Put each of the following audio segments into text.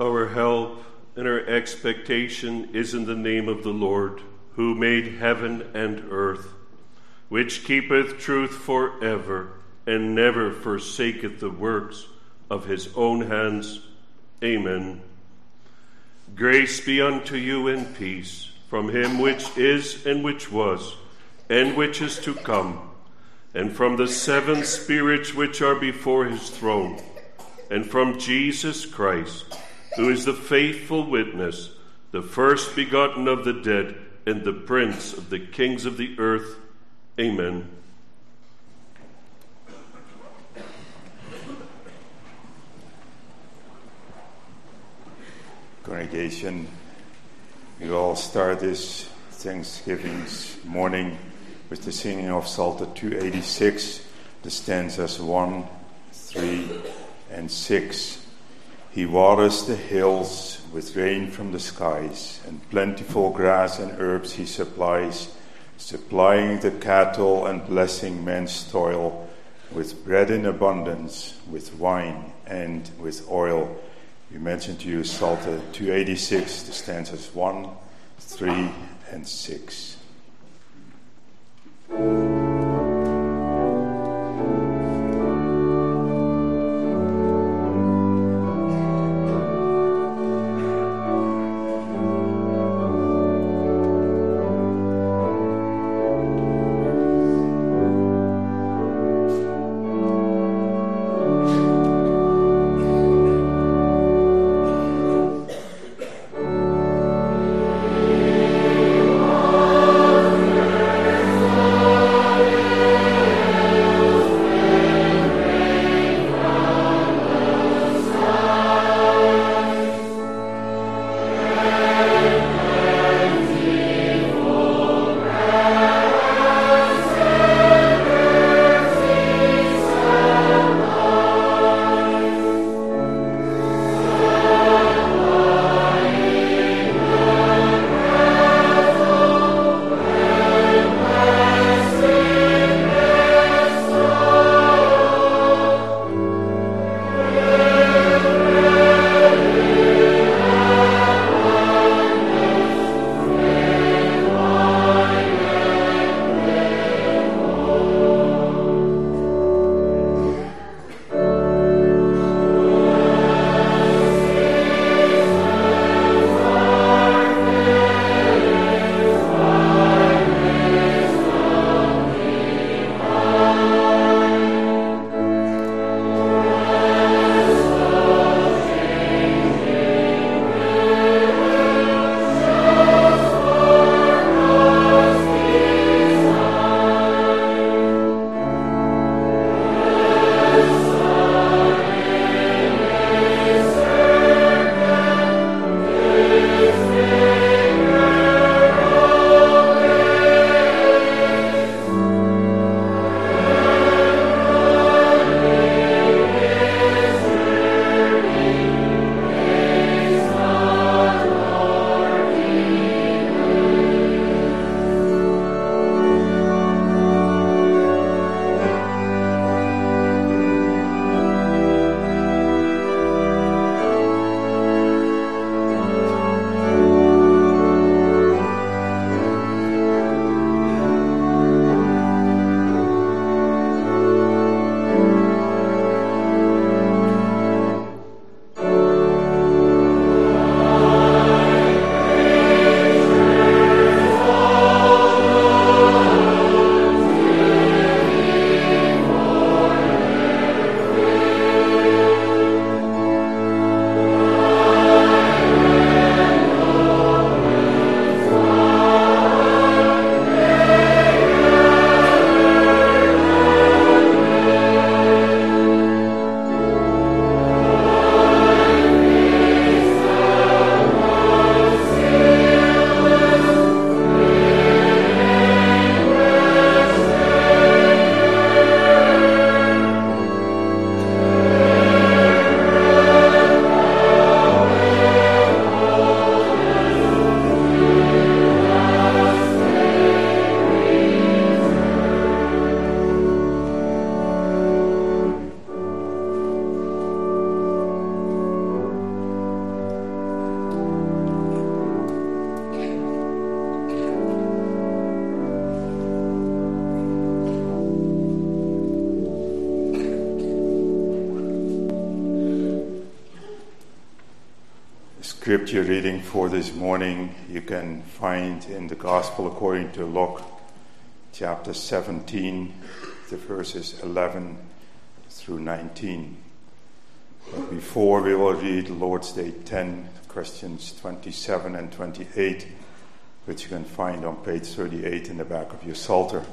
Our help and our expectation is in the name of the Lord, who made heaven and earth, which keepeth truth forever, and never forsaketh the works of his own hands. Amen. Grace be unto you and peace from him which is and which was and which is to come, and from the seven spirits which are before his throne, and from Jesus Christ, who is the faithful witness, the first begotten of the dead, and the prince of the kings of the earth. Amen. Congregation, we will start this Thanksgiving morning with the singing of Psalter 286, the stanzas 1, 3, and 6. He waters the hills with rain from the skies, and plentiful grass and herbs he supplies, supplying the cattle and blessing man's toil, with bread in abundance, with wine and with oil. We mentioned to you Psalter 286, the stanzas 1, 3, and 6. scripture reading for this morning you can find in the Gospel according to Luke, chapter 17, the verses 11 through 19. But before we will read Lord's Day 10, questions 27 and 28, which you can find on page 38 in the back of your Psalter.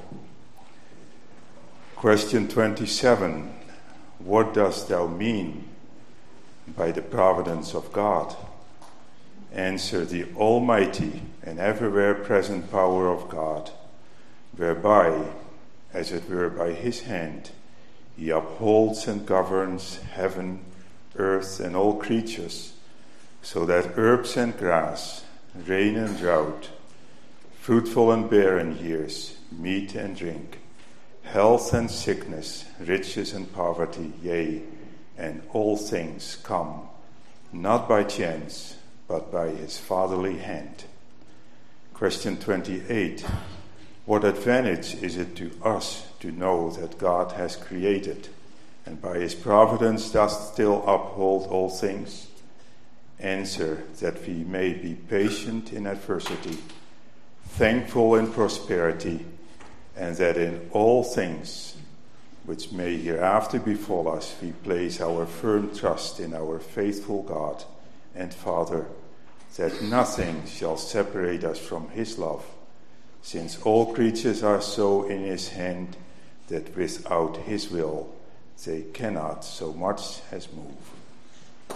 Question 27. What dost thou mean by the providence of God? Answer: the almighty and everywhere present power of God, whereby, as it were by his hand, he upholds and governs heaven, earth, and all creatures, so that herbs and grass, rain and drought, fruitful and barren years, meat and drink, health and sickness, riches and poverty, yea, and all things come, not by chance, but by his fatherly hand. Question 28. What advantage is it to us to know that God has created, and by his providence does still uphold all things? Answer: that we may be patient in adversity, thankful in prosperity, and that in all things which may hereafter befall us, we place our firm trust in our faithful God and Father, that nothing shall separate us from his love, since all creatures are so in his hand that without his will they cannot so much as move.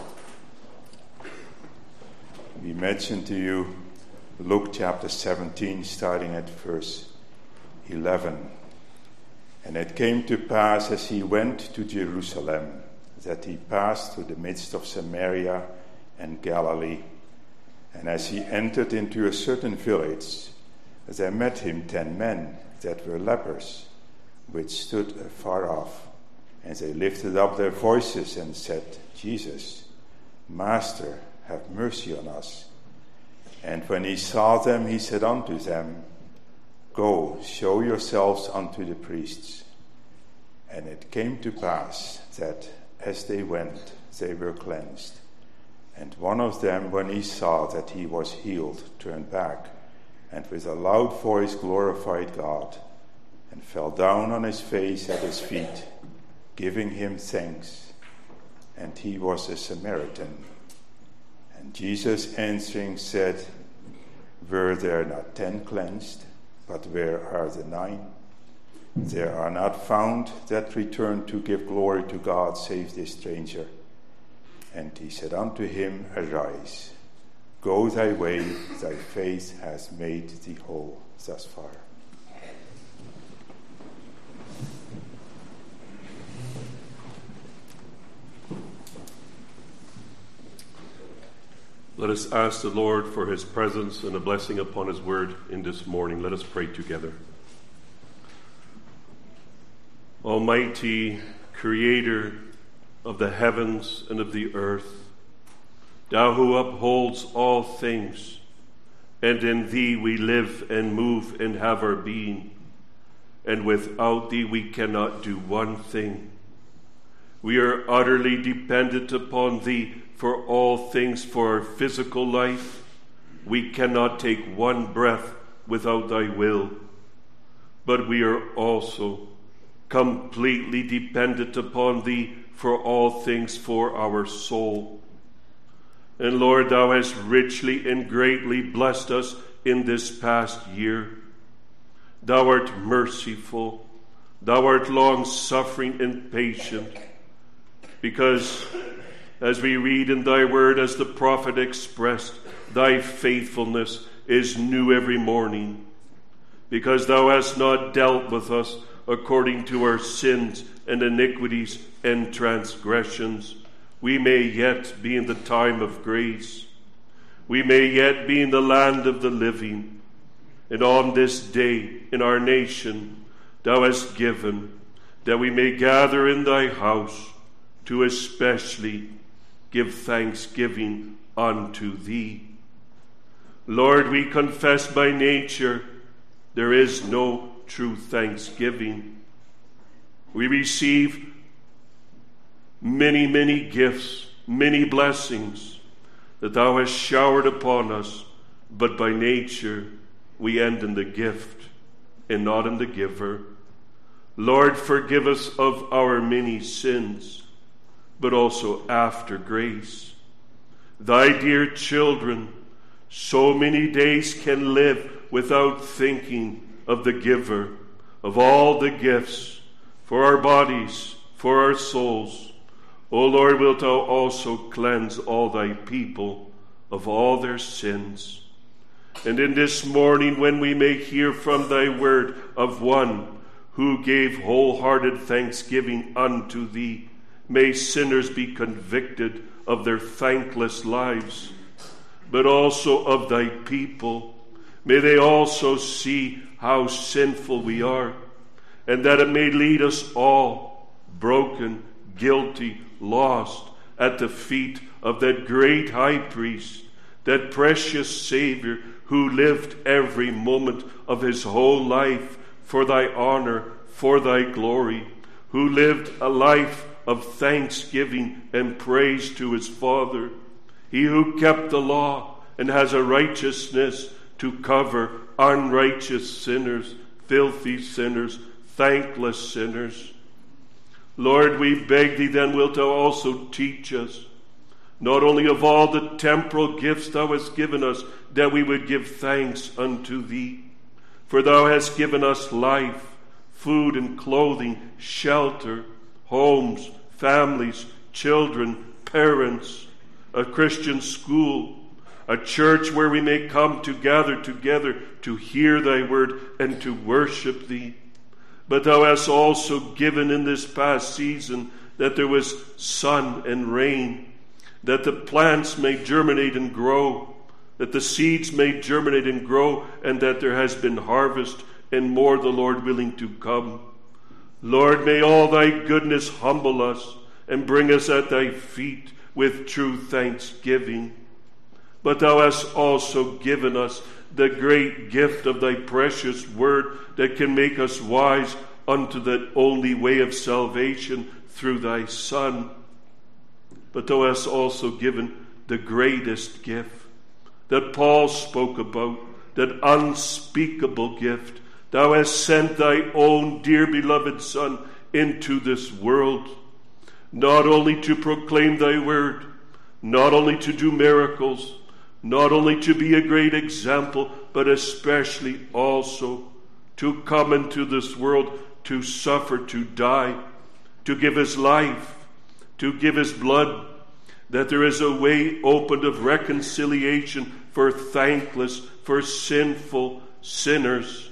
We mentioned to you Luke chapter 17, starting at verse 11. And it came to pass, as he went to Jerusalem, that he passed through the midst of Samaria and Galilee. And as he entered into a certain village, there met him 10 men that were lepers, which stood afar off. And they lifted up their voices and said, Jesus, Master, have mercy on us. And when he saw them, he said unto them, Go, show yourselves unto the priests. And it came to pass that as they went, they were cleansed. And one of them, when he saw that he was healed, turned back, and with a loud voice glorified God, and fell down on his face at his feet, giving him thanks. And he was a Samaritan. And Jesus answering said, Were there not 10 cleansed? But where are the 9? There are not found that returned to give glory to God, save this stranger. And he said unto him, Arise, go thy way, thy faith has made thee whole. Thus far. Let us ask the Lord for his presence and a blessing upon his word in this morning. Let us pray together. Almighty Creator of the heavens and of the earth, thou who upholds all things, and in thee we live and move and have our being, and without thee we cannot do one thing. We are utterly dependent upon thee for all things, for our physical life. We cannot take one breath without thy will, but we are also completely dependent upon thee for all things for our soul. And Lord, thou hast richly and greatly blessed us in this past year. Thou art merciful, thou art long-suffering and patient, because as we read in thy word, as the prophet expressed, thy faithfulness is new every morning, because thou hast not dealt with us according to our sins and iniquities and transgressions. We may yet be in the time of grace. We may yet be in the land of the living. And on this day in our nation, thou hast given that we may gather in thy house to especially give thanksgiving unto thee. Lord, we confess by nature there is no true thanksgiving. We receive many, many gifts, many blessings that thou hast showered upon us, but by nature we end in the gift and not in the giver. Lord, forgive us of our many sins, but also after grace. Thy dear children so many days can live without thinking of the giver of all the gifts for our bodies, for our souls. O Lord, wilt thou also cleanse all thy people of all their sins? And in this morning, when we may hear from thy word of one who gave wholehearted thanksgiving unto thee, may sinners be convicted of their thankless lives, but also of thy people. May they also see how sinful we are, and that it may lead us all, broken, guilty, lost, at the feet of that great high priest, that precious Savior, who lived every moment of his whole life for thy honor, for thy glory, who lived a life of thanksgiving and praise to his Father. He who kept the law and has a righteousness to cover unrighteous sinners, filthy sinners, thankless sinners. Lord, we beg thee then, wilt thou also teach us, not only of all the temporal gifts thou hast given us, that we would give thanks unto thee. For thou hast given us life, food and clothing, shelter, homes, families, children, parents, a Christian school, a church where we may come to gather together to hear thy word and to worship thee. But thou hast also given in this past season that there was sun and rain, that the plants may germinate and grow, that the seeds may germinate and grow, and that there has been harvest, and more, the Lord willing, to come. Lord, may all thy goodness humble us and bring us at thy feet with true thanksgiving. But thou hast also given us the great gift of thy precious word that can make us wise unto the only way of salvation through thy Son. But thou hast also given the greatest gift that Paul spoke about, that unspeakable gift. Thou hast sent thy own dear beloved Son into this world, not only to proclaim thy word, not only to do miracles, not only to be a great example, but especially also to come into this world, to suffer, to die, to give his life, to give his blood, that there is a way opened of reconciliation for thankless, for sinful sinners.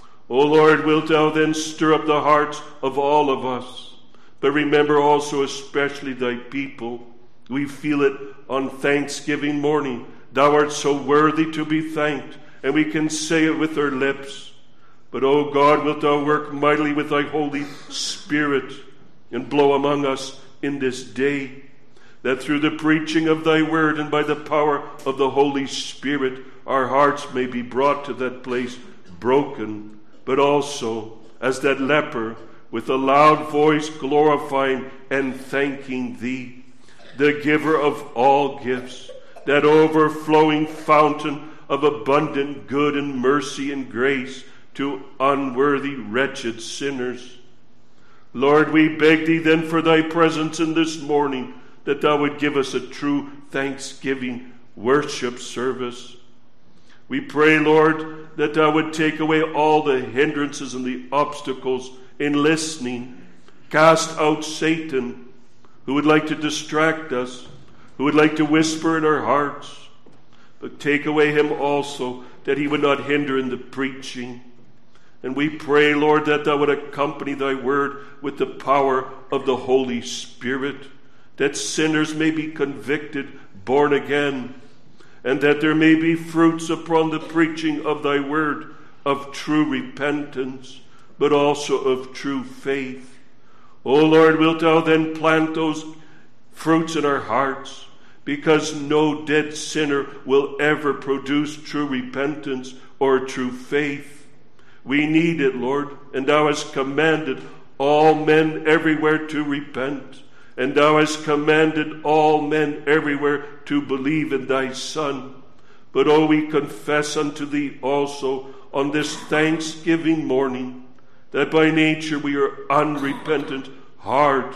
O Lord, wilt thou then stir up the hearts of all of us, but remember also especially thy people. We feel it on Thanksgiving morning. Thou art so worthy to be thanked, and we can say it with our lips. But, O God, wilt thou work mightily with thy Holy Spirit and blow among us in this day, that through the preaching of thy word and by the power of the Holy Spirit, our hearts may be brought to that place broken, but also as that leper with a loud voice glorifying and thanking thee, the giver of all gifts, that overflowing fountain of abundant good and mercy and grace to unworthy, wretched sinners. Lord, we beg thee then for thy presence in this morning, that thou would give us a true thanksgiving worship service. We pray, Lord, that thou would take away all the hindrances and the obstacles in listening. Cast out Satan, who would like to distract us, who would like to whisper in our hearts. But take away him also, that he would not hinder in the preaching. And we pray, Lord, that thou would accompany thy word with the power of the Holy Spirit, that sinners may be convicted, born again, and that there may be fruits upon the preaching of thy word of true repentance, but also of true faith. O Lord, wilt thou then plant those fruits in our hearts, because no dead sinner will ever produce true repentance or true faith. We need it, Lord, and thou hast commanded all men everywhere to repent. and thou hast commanded all men everywhere to believe in thy Son. But, O, we confess unto thee also on this Thanksgiving morning that by nature we are unrepentant, hard,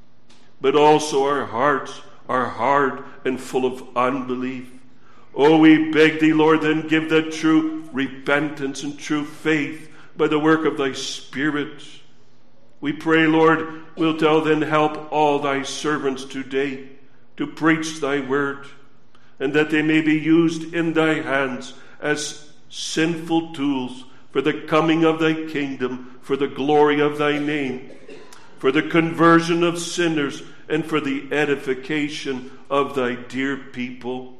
but also our hearts are hard and full of unbelief. Oh, we beg thee, Lord, then give that true repentance and true faith by the work of thy Spirit. We pray, Lord, wilt thou then help all thy servants today to preach thy word, and that they may be used in thy hands as sinful tools for the coming of thy kingdom, for the glory of thy name, for the conversion of sinners, and for the edification of thy dear people.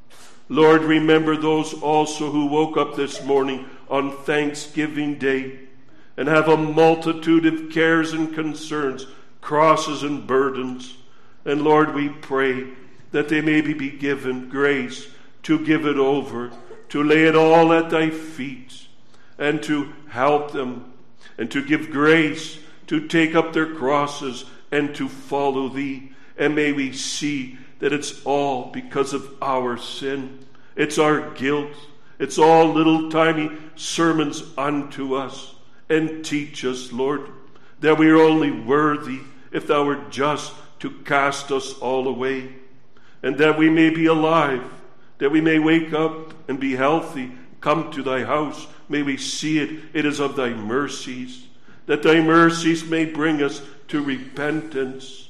Lord, remember those also who woke up this morning on Thanksgiving Day and have a multitude of cares and concerns, crosses and burdens. And Lord, we pray that they may be given grace to give it over, to lay it all at thy feet, and to help them, and to give grace to take up their crosses and to follow thee. And may we see that it's all because of our sin. It's our guilt. It's all little tiny sermons unto us. And teach us, Lord, that we are only worthy if thou art just to cast us all away. And that we may be alive, that we may wake up and be healthy, come to thy house. May we see it is of thy mercies, that thy mercies may bring us to repentance.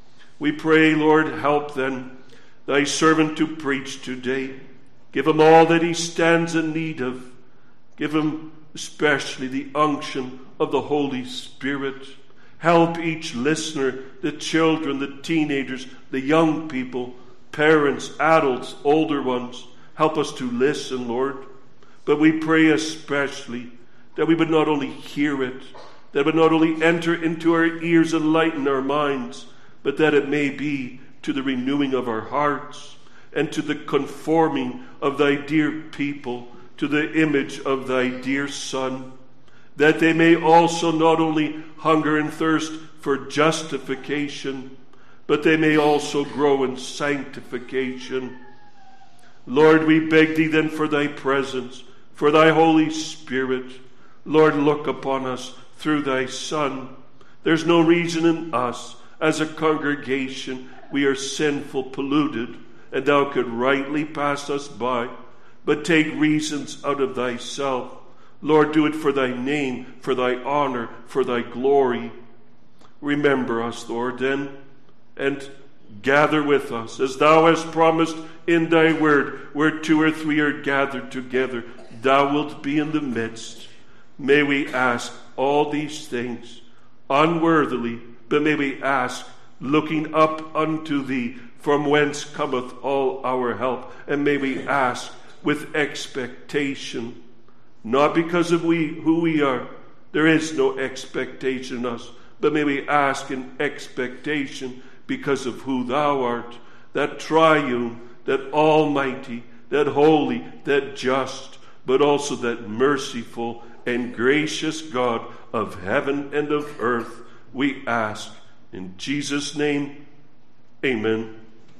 We pray, Lord, help then thy servant to preach today. Give him all that he stands in need of. Give him especially the unction of the Holy Spirit. Help each listener, the children, the teenagers, the young people, parents, adults, older ones. Help us to listen, Lord. But we pray especially that we would not only hear it, that it would not only enter into our ears and lighten our minds, but that it may be to the renewing of our hearts and to the conforming of thy dear people to the image of thy dear Son, that they may also not only hunger and thirst for justification, but they may also grow in sanctification. Lord, we beg thee then for thy presence, for thy Holy Spirit. Lord, look upon us through thy Son. There's no reason in us as a congregation we are sinful, polluted, and thou could rightly pass us by, but take reasons out of thyself. Lord, do it for thy name, for thy honor, for thy glory. Remember us, Lord, then, and gather with us, as thou hast promised in thy word, where 2 or 3 are gathered together, thou wilt be in the midst. May we ask all these things unworthily, but may we ask, looking up unto thee, from whence cometh all our help. And may we ask with expectation, not because of who we are. There is no expectation in us, but may we ask in expectation because of who thou art, that triune, that almighty, that holy, that just, but also that merciful and gracious God of heaven and of earth. We ask in Jesus' name, amen.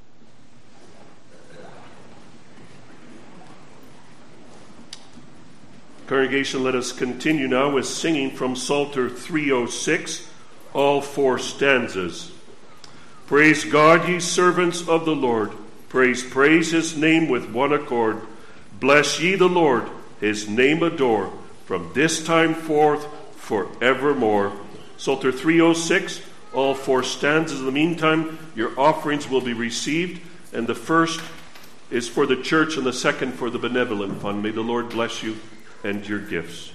Congregation, let us continue now with singing from Psalter 306, all 4 stanzas. Praise God, ye servants of the Lord. Praise his name with one accord. Bless ye the Lord, his name adore, from this time forth forevermore. Psalter 306, all 4 stanzas. In the meantime, your offerings will be received, and the first is for the church and the second for the benevolent fund. May the Lord bless you and your gifts.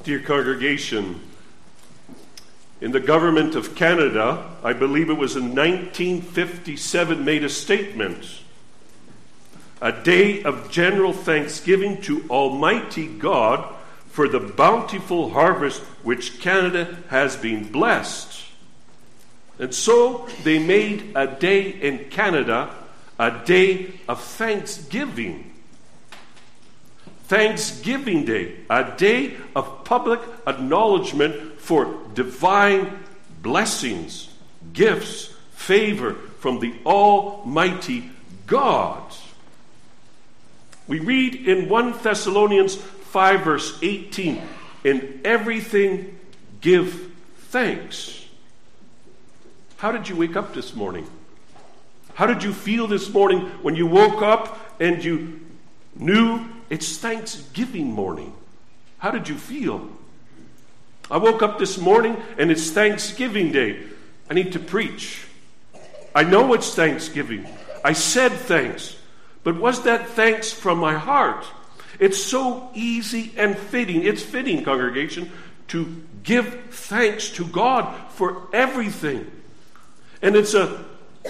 Dear congregation, in the government of Canada, I believe it was in 1957, made a statement. A day of general thanksgiving to Almighty God for the bountiful harvest which Canada has been blessed. And so they made a day in Canada a day of thanksgiving. Thanksgiving Day, a day of public acknowledgement for divine blessings, gifts, favor from the Almighty God. We read in 1 Thessalonians 5 verse 18, in everything give thanks. How did you wake up this morning? How did you feel this morning when you woke up and you knew it's Thanksgiving morning? How did you feel? I woke up this morning and it's Thanksgiving Day. I need to preach. I know it's Thanksgiving. I said thanks. But was that thanks from my heart? It's so easy and fitting. It's fitting, congregation, to give thanks to God for everything. And it's a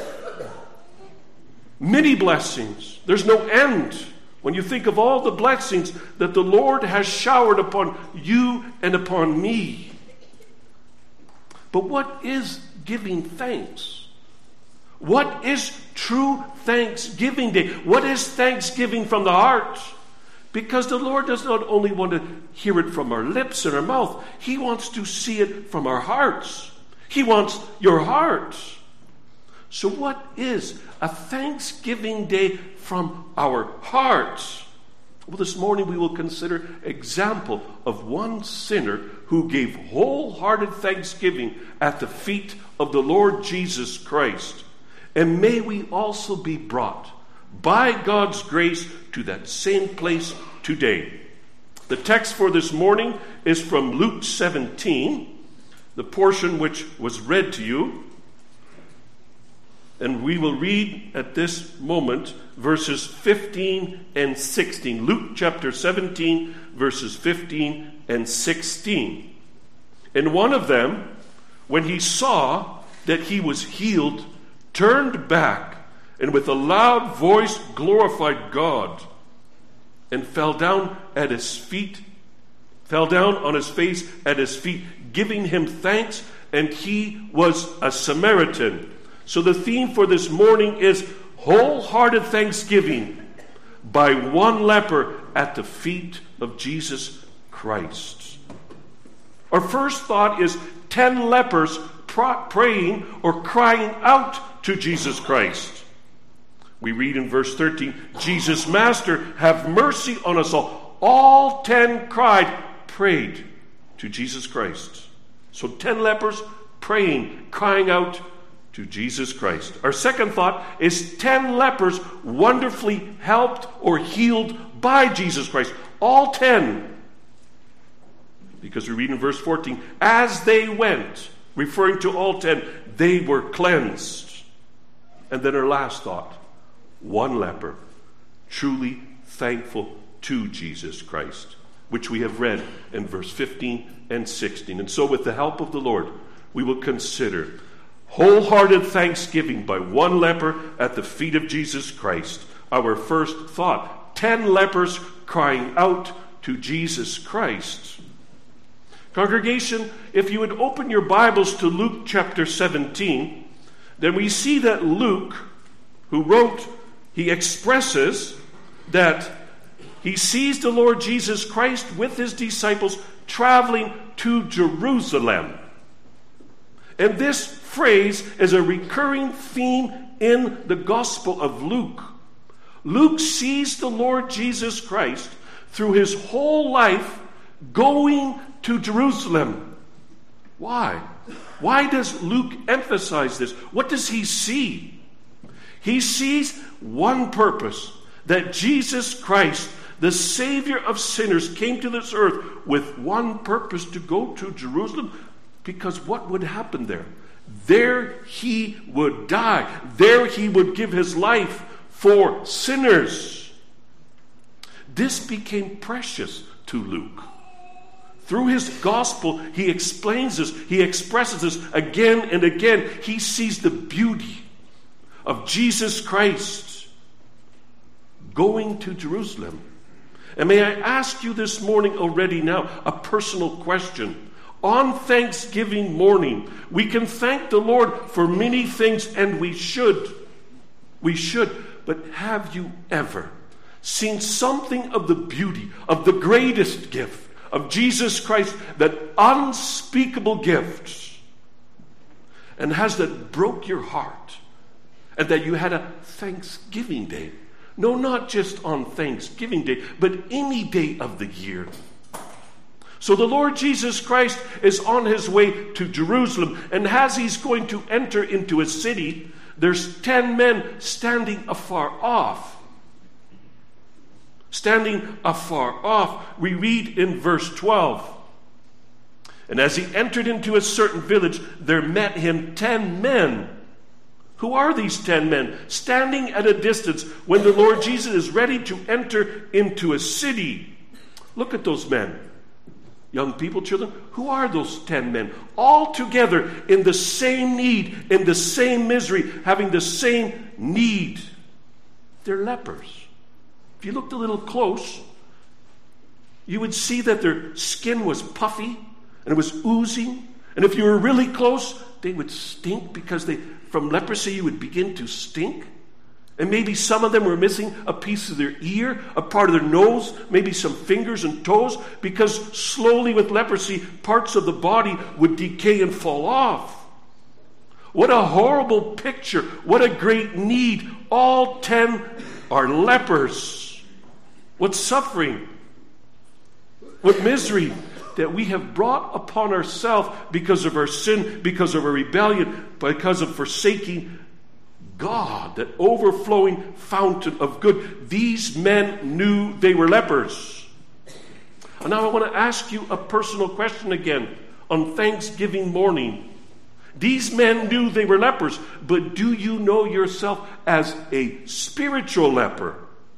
many blessings. There's no end when you think of all the blessings that the Lord has showered upon you and upon me. But what is giving thanks? What is true Thanksgiving Day? What is thanksgiving from the heart? Because the Lord does not only want to hear it from our lips and our mouth, He wants to see it from our hearts. He wants your heart. So what is a Thanksgiving Day from our hearts? Well, this morning we will consider example of one sinner who gave wholehearted thanksgiving at the feet of the Lord Jesus Christ. And may we also be brought by God's grace to that same place today. The text for this morning is from Luke 17, the portion which was read to you. And we will read at this moment verses 15 and 16. Luke chapter 17, verses 15 and 16. And one of them, when he saw that he was healed, turned back and with a loud voice glorified God and fell down on his face at his feet, giving him thanks, and he was a Samaritan. So the theme for this morning is wholehearted thanksgiving by one leper at the feet of Jesus Christ. Our first thought is 10 lepers praying or crying out to Jesus Christ. We read in verse 13, Jesus, Master, have mercy on us all. All 10 prayed to Jesus Christ. So 10 lepers praying, crying out to Jesus Christ. Our second thought is 10 lepers wonderfully helped or healed by Jesus Christ. All 10. Because we read in verse 14, as they went, referring to all 10, they were cleansed. And then our last thought, one leper, truly thankful to Jesus Christ, which we have read in verse 15 and 16. And so with the help of the Lord, we will consider wholehearted thanksgiving by one leper at the feet of Jesus Christ. Our first thought, 10 lepers crying out to Jesus Christ. Congregation, if you would open your Bibles to Luke chapter 17, then we see that Luke, who wrote, he expresses that he sees the Lord Jesus Christ with his disciples traveling to Jerusalem. And this phrase is a recurring theme in the Gospel of Luke. Luke sees the Lord Jesus Christ through his whole life going to Jerusalem. Why? Why does Luke emphasize this? What does he see? He sees one purpose, that Jesus Christ, the Savior of sinners, came to this earth with one purpose, to go to Jerusalem, because what would happen there? There he would die. There he would give his life for sinners. This became precious to Luke. Through his gospel, he explains this, he expresses this again and again. He sees the beauty of Jesus Christ going to Jerusalem. And may I ask you this morning already now a personal question. On Thanksgiving morning, we can thank the Lord for many things, and we should. We should. But have you ever seen something of the beauty of the greatest gift of Jesus Christ, that unspeakable gift, and has that broke your heart, and that you had a Thanksgiving Day? No, not just on Thanksgiving Day, but any day of the year. So the Lord Jesus Christ is on his way to Jerusalem, and as he's going to enter into a city, there's 10 men standing afar off. Standing afar off, we read in verse 12. And as he entered into a certain village, there met him 10 men. Who are these 10 men? Standing at a distance when the Lord Jesus is ready to enter into a city. Look at those men. Young people, children, who are those 10 men? All together in the same need, in the same misery, having the same need. They're lepers. If you looked a little close, you would see that their skin was puffy and it was oozing. And if you were really close, they would stink, because from leprosy you would begin to stink. And maybe some of them were missing a piece of their ear, a part of their nose, maybe some fingers and toes, because slowly with leprosy, parts of the body would decay and fall off. What a horrible picture. What a great need. All 10 are lepers. What suffering, what misery that we have brought upon ourselves because of our sin, because of our rebellion, because of forsaking God, that overflowing fountain of good. These men knew they were lepers. And now I want to ask you a personal question again on Thanksgiving morning. These men knew they were lepers, but do you know yourself as a spiritual leper?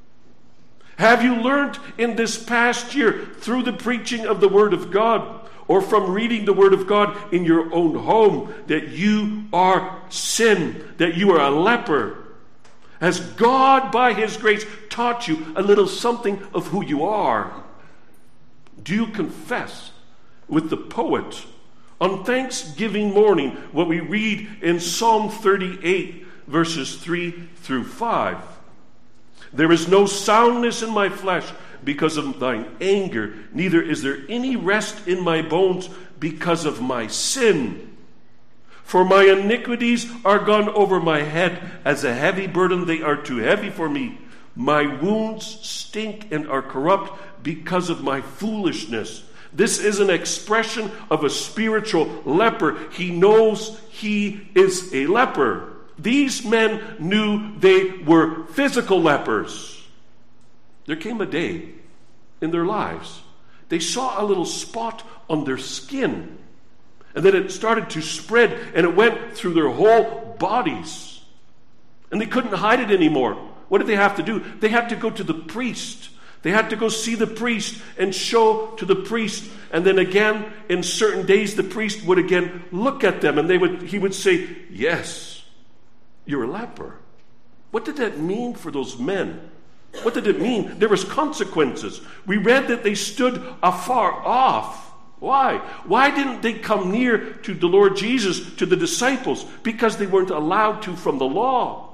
Have you learned in this past year through the preaching of the Word of God, or from reading the Word of God in your own home, that you are sin, that you are a leper? Has God, by His grace, taught you a little something of who you are? Do you confess with the poet on Thanksgiving morning what we read in Psalm 38, verses 3 through 5? There is no soundness in my flesh because of thine anger, neither is there any rest in my bones because of my sin. For my iniquities are gone over my head as a heavy burden, they are too heavy for me. My wounds stink and are corrupt because of my foolishness. This is an expression of a spiritual leper. He knows he is a leper. These men knew they were physical lepers. There came a day in their lives, they saw a little spot on their skin, and then it started to spread, and it went through their whole bodies. And they couldn't hide it anymore. What did they have to do? They had to go to the priest. They had to go see the priest and show to the priest. And then again, in certain days, the priest would again look at them, and he would say, yes, you're a leper. What did that mean for those men? What did it mean? There was consequences. We read that they stood afar off. Why? Why didn't they come near to the Lord Jesus, to the disciples? Because they weren't allowed to from the law.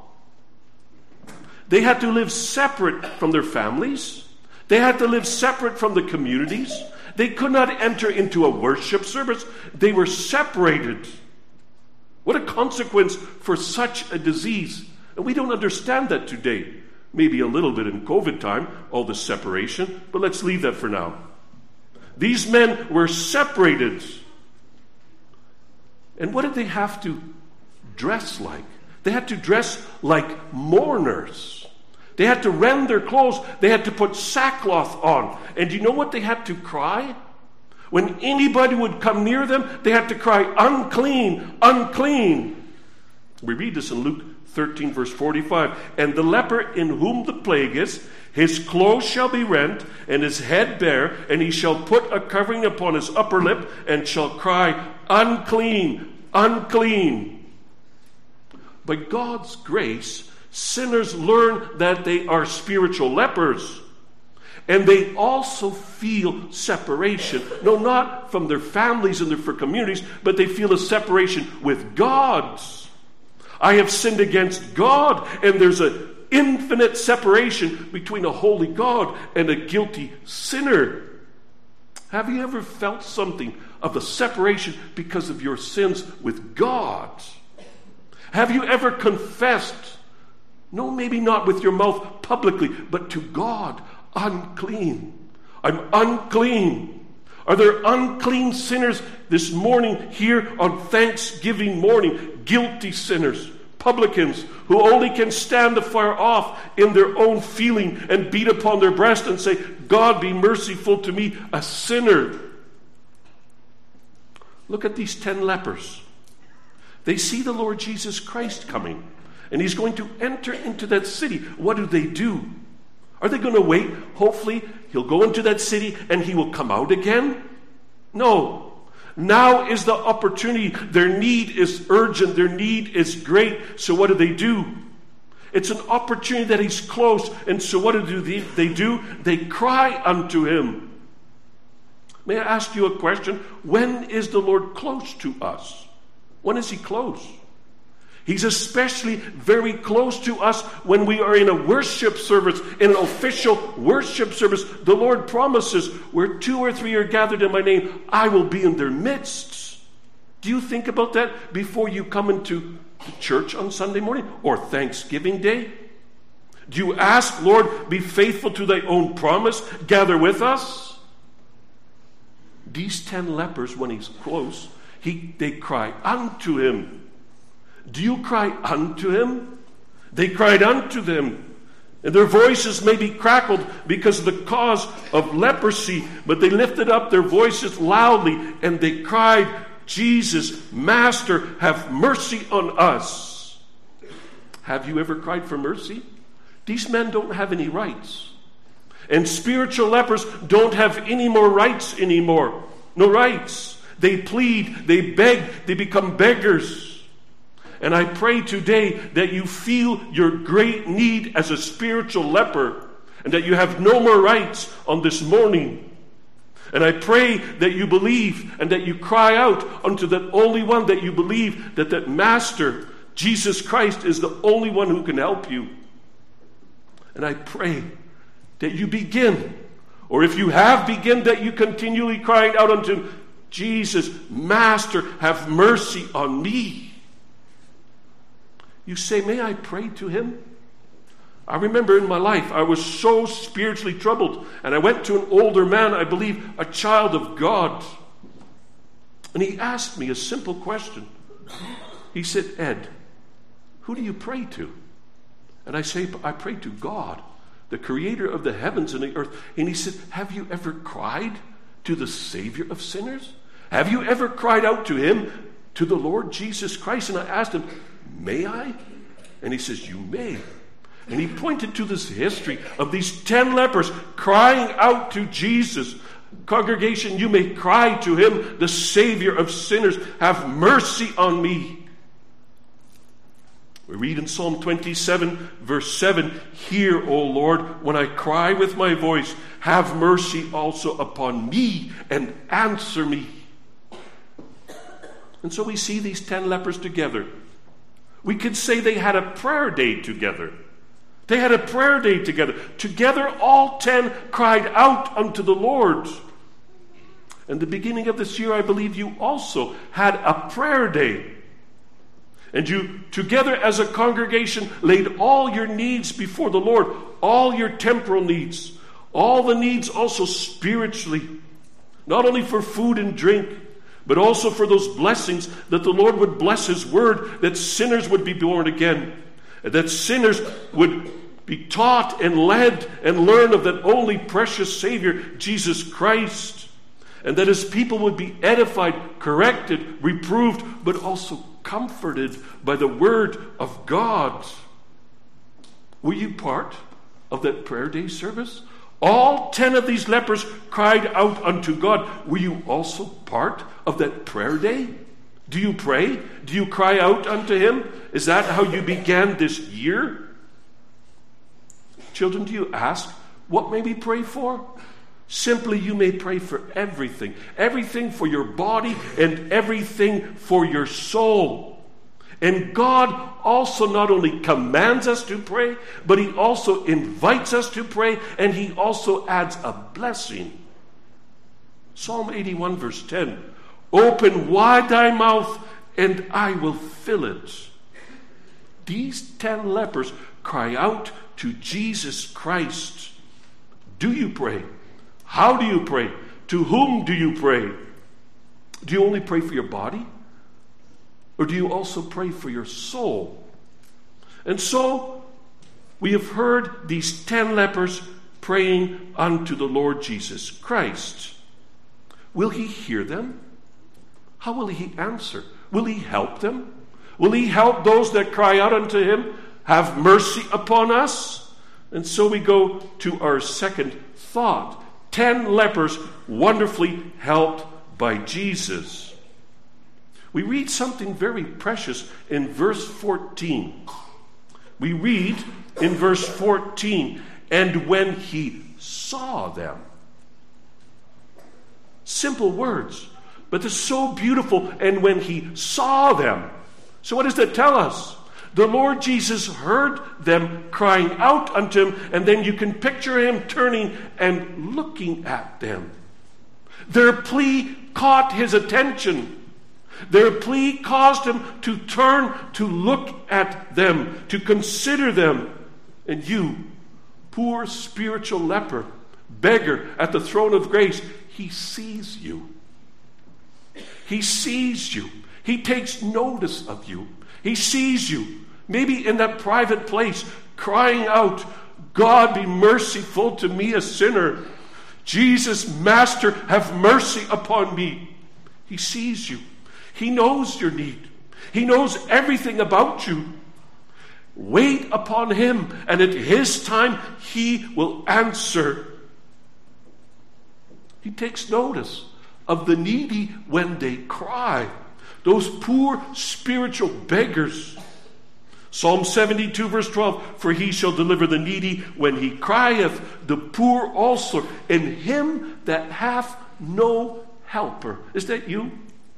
They had to live separate from their families. They had to live separate from the communities. They could not enter into a worship service. They were separated. What a consequence for such a disease. And we don't understand that today. Maybe a little bit in COVID time, all the separation, but let's leave that for now. These men were separated. And what did they have to dress like? They had to dress like mourners. They had to rend their clothes. They had to put sackcloth on. And do you know what they had to cry? When anybody would come near them, they had to cry, unclean, unclean. We read this in Luke 13, verse 45. And the leper in whom the plague is, his clothes shall be rent, and his head bare, and he shall put a covering upon his upper lip, and shall cry, unclean, unclean. By God's grace, sinners learn that they are spiritual lepers. And they also feel separation. No, not from their families and their communities, but they feel a separation with God. I have sinned against God, and there's an infinite separation between a holy God and a guilty sinner. Have you ever felt something of the separation because of your sins with God? Have you ever confessed, no, maybe not with your mouth publicly, but to God, unclean? I'm unclean. Are there unclean sinners this morning here on Thanksgiving morning? Guilty sinners, publicans, who only can stand afar off in their own feeling and beat upon their breast and say, God, be merciful to me, a sinner. Look at these 10 lepers. They see the Lord Jesus Christ coming, and he's going to enter into that city. What do? Are they going to wait? Hopefully, he'll go into that city and he will come out again? No. Now is the opportunity. Their need is urgent. Their need is great. So what do? It's an opportunity that he's close. And so what do? They cry unto him. May I ask you a question? When is the Lord close to us? When is he close? He's especially very close to us when we are in a worship service, in an official worship service. The Lord promises, where 2 or 3 are gathered in my name, I will be in their midst. Do you think about that before you come into the church on Sunday morning or Thanksgiving Day? Do you ask, Lord, be faithful to thy own promise, gather with us? These 10 lepers, when he's close, they cry unto him. Do you cry unto him? They cried unto them. And their voices may be crackled because of the cause of leprosy, but they lifted up their voices loudly and they cried, Jesus, Master, have mercy on us. Have you ever cried for mercy? These men don't have any rights. And spiritual lepers don't have any more rights anymore. No rights. They plead, they beg, they become beggars. And I pray today that you feel your great need as a spiritual leper and that you have no more rights on this morning. And I pray that you believe and that you cry out unto that only one, that you believe that Master, Jesus Christ, is the only one who can help you. And I pray that you begin, or if you have begun, that you continually crying out unto him, Jesus, Master, have mercy on me. You say, may I pray to him? I remember in my life, I was so spiritually troubled, and I went to an older man, I believe a child of God. And he asked me a simple question. He said, Ed, who do you pray to? And I say, I pray to God, the creator of the heavens and the earth. And he said, have you ever cried to the Savior of sinners? Have you ever cried out to him, to the Lord Jesus Christ? And I asked him, may I? And he says, you may. And he pointed to this history of these 10 lepers crying out to Jesus. Congregation, you may cry to him, the Savior of sinners, have mercy on me. We read in Psalm 27, verse 7, hear, O Lord, when I cry with my voice, have mercy also upon me and answer me. And so we see these 10 lepers together. We could say they had a prayer day together. They had a prayer day together. Together, all 10 cried out unto the Lord. In the beginning of this year, I believe you also had a prayer day. And you, together as a congregation, laid all your needs before the Lord, all your temporal needs, all the needs also spiritually, not only for food and drink, but also for those blessings that the Lord would bless his word, that sinners would be born again, that sinners would be taught and led and learn of that only precious Savior, Jesus Christ, and that his people would be edified, corrected, reproved, but also comforted by the word of God. Were you part of that prayer day service? All 10 of these lepers cried out unto God. Were you also part of that prayer day? Do you pray? Do you cry out unto him? Is that how you began this year? Children, do you ask, what may we pray for? Simply, you may pray for everything. Everything for your body and everything for your soul. And God also not only commands us to pray, but he also invites us to pray, and he also adds a blessing. Psalm 81 verse 10, open wide thy mouth, and I will fill it. These 10 lepers cry out to Jesus Christ. Do you pray? How do you pray? To whom do you pray? Do you only pray for your body? Or do you also pray for your soul? And so, we have heard these 10 lepers praying unto the Lord Jesus Christ. Will he hear them? How will he answer? Will he help them? Will he help those that cry out unto him? Have mercy upon us? And so we go to our second thought. 10 lepers wonderfully helped by Jesus. We read something very precious in verse 14. We read in verse 14, and when he saw them. Simple words, but they're so beautiful. And when he saw them. So what does that tell us? The Lord Jesus heard them crying out unto him, and then you can picture him turning and looking at them. Their plea caught his attention. Their plea caused him to turn to look at them, to consider them. And you, poor spiritual leper, beggar at the throne of grace, he sees you. He sees you. He takes notice of you. He sees you. Maybe in that private place, crying out, God, be merciful to me, a sinner. Jesus, Master, have mercy upon me. He sees you. He knows your need. He knows everything about you. Wait upon him, and at his time, he will answer. He takes notice of the needy when they cry. Those poor spiritual beggars. Psalm 72 verse 12, for he shall deliver the needy when he crieth, the poor also, and him that hath no helper. Is that you?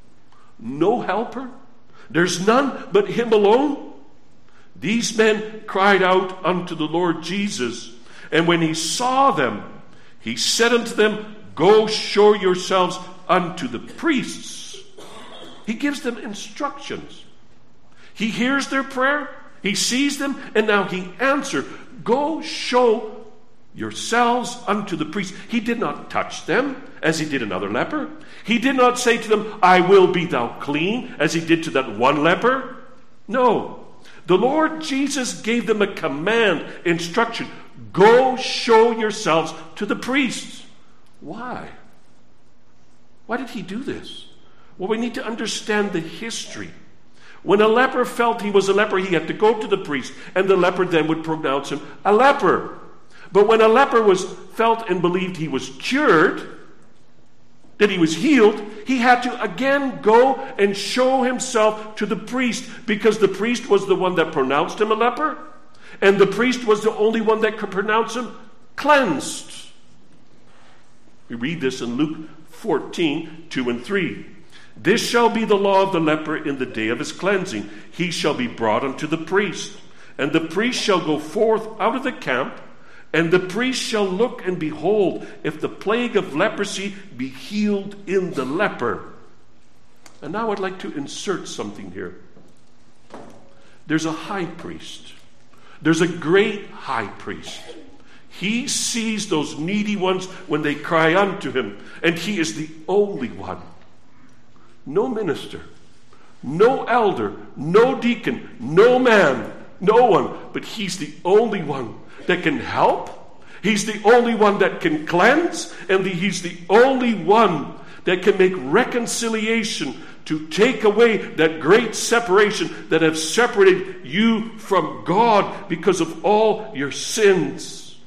No helper? There's none but him alone? These men cried out unto the Lord Jesus, and when he saw them, he said unto them, go show yourselves unto the priests. He gives them instructions. He hears their prayer. He sees them, and now he answers, go show yourselves unto the priest. He did not touch them as he did another leper. He did not say to them, I will be thou clean, as he did to that one leper. No. The Lord Jesus gave them a command, instruction. Go show yourselves to the priests. Why? Why did he do this? Well, we need to understand the history. When a leper felt he was a leper, he had to go to the priest, and the leper then would pronounce him a leper. But when a leper felt and believed he was cured, that he was healed, he had to again go and show himself to the priest, because the priest was the one that pronounced him a leper, and the priest was the only one that could pronounce him cleansed. We read this in Luke 14, 2 and 3. This shall be the law of the leper in the day of his cleansing. He shall be brought unto the priest, and the priest shall go forth out of the camp, and the priest shall look and behold if the plague of leprosy be healed in the leper. And now I'd like to insert something here. There's a high priest. There's a great high priest. He sees those needy ones when they cry unto him, and he is the only one. No minister, no elder, no deacon, no man, no one, but he's the only one that can help. He's the only one that can cleanse, and he's the only one that can make reconciliation to take away that great separation that has separated you from God because of all your sins.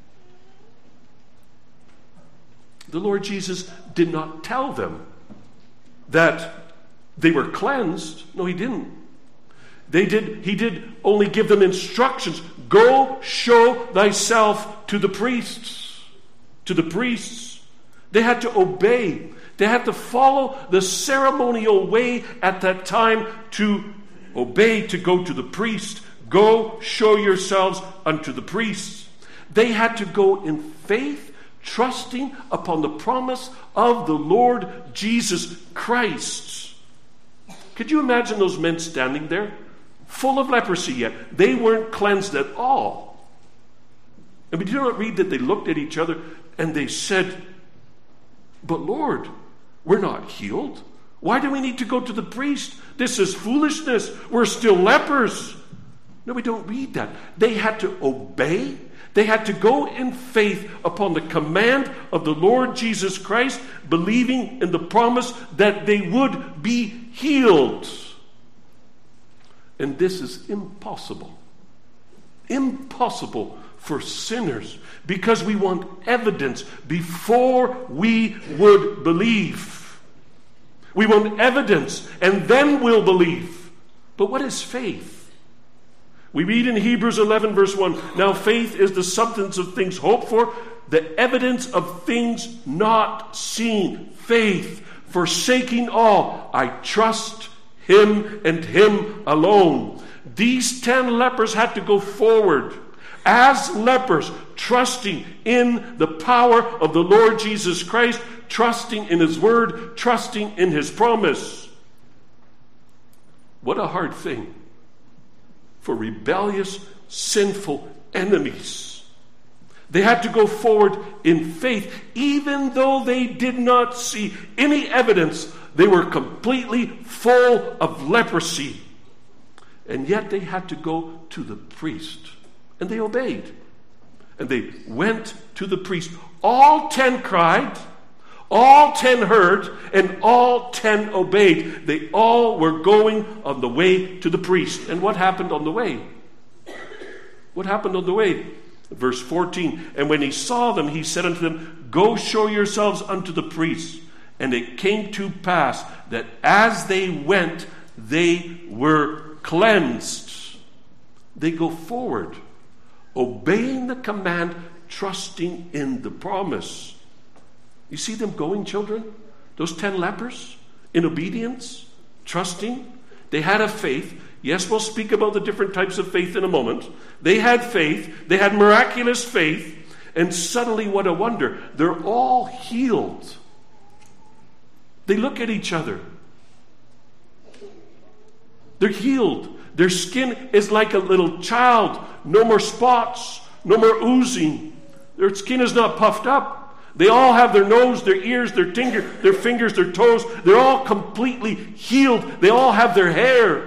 The Lord Jesus did not tell them that they were cleansed. No, he didn't. He did only give them instructions. Go show thyself to the priests. To the priests. They had to obey. They had to follow the ceremonial way at that time to obey, to go to the priest. Go show yourselves unto the priests. They had to go in faith, trusting upon the promise of the Lord Jesus Christ. Could you imagine those men standing there, full of leprosy yet? They weren't cleansed at all. And we do not read that they looked at each other and they said, but Lord, we're not healed. Why do we need to go to the priest? This is foolishness. We're still lepers. No, we don't read that. They had to obey. They had to go in faith upon the command of the Lord Jesus Christ, believing in the promise that they would be healed. And this is impossible. Impossible for sinners, because we want evidence before we would believe. We want evidence, and then we'll believe. But what is faith? We read in Hebrews 11 verse 1, now faith is the substance of things hoped for, the evidence of things not seen. Faith, forsaking all, I trust him and him alone. These 10 lepers had to go forward as lepers, trusting in the power of the Lord Jesus Christ, trusting in his word, trusting in his promise. What a hard thing for rebellious, sinful enemies. They had to go forward in faith, even though they did not see any evidence. They were completely full of leprosy. And yet they had to go to the priest. And they obeyed. And they went to the priest. All 10 cried, all 10 heard, and all 10 obeyed. They all were going on the way to the priest. And what happened on the way? What happened on the way? Verse 14, and when he saw them, he said unto them, go show yourselves unto the priests. And it came to pass that as they went, they were cleansed. They go forward, obeying the command, trusting in the promise. You see them going, children? Those 10 lepers, in obedience, trusting. They had a faith. Yes, we'll speak about the different types of faith in a moment. They had faith. They had miraculous faith. And suddenly, what a wonder, they're all healed. They look at each other. They're healed. Their skin is like a little child. No more spots. No more oozing. Their skin is not puffed up. They all have their nose, their ears, their fingers, their toes. They're all completely healed. They all have their hair.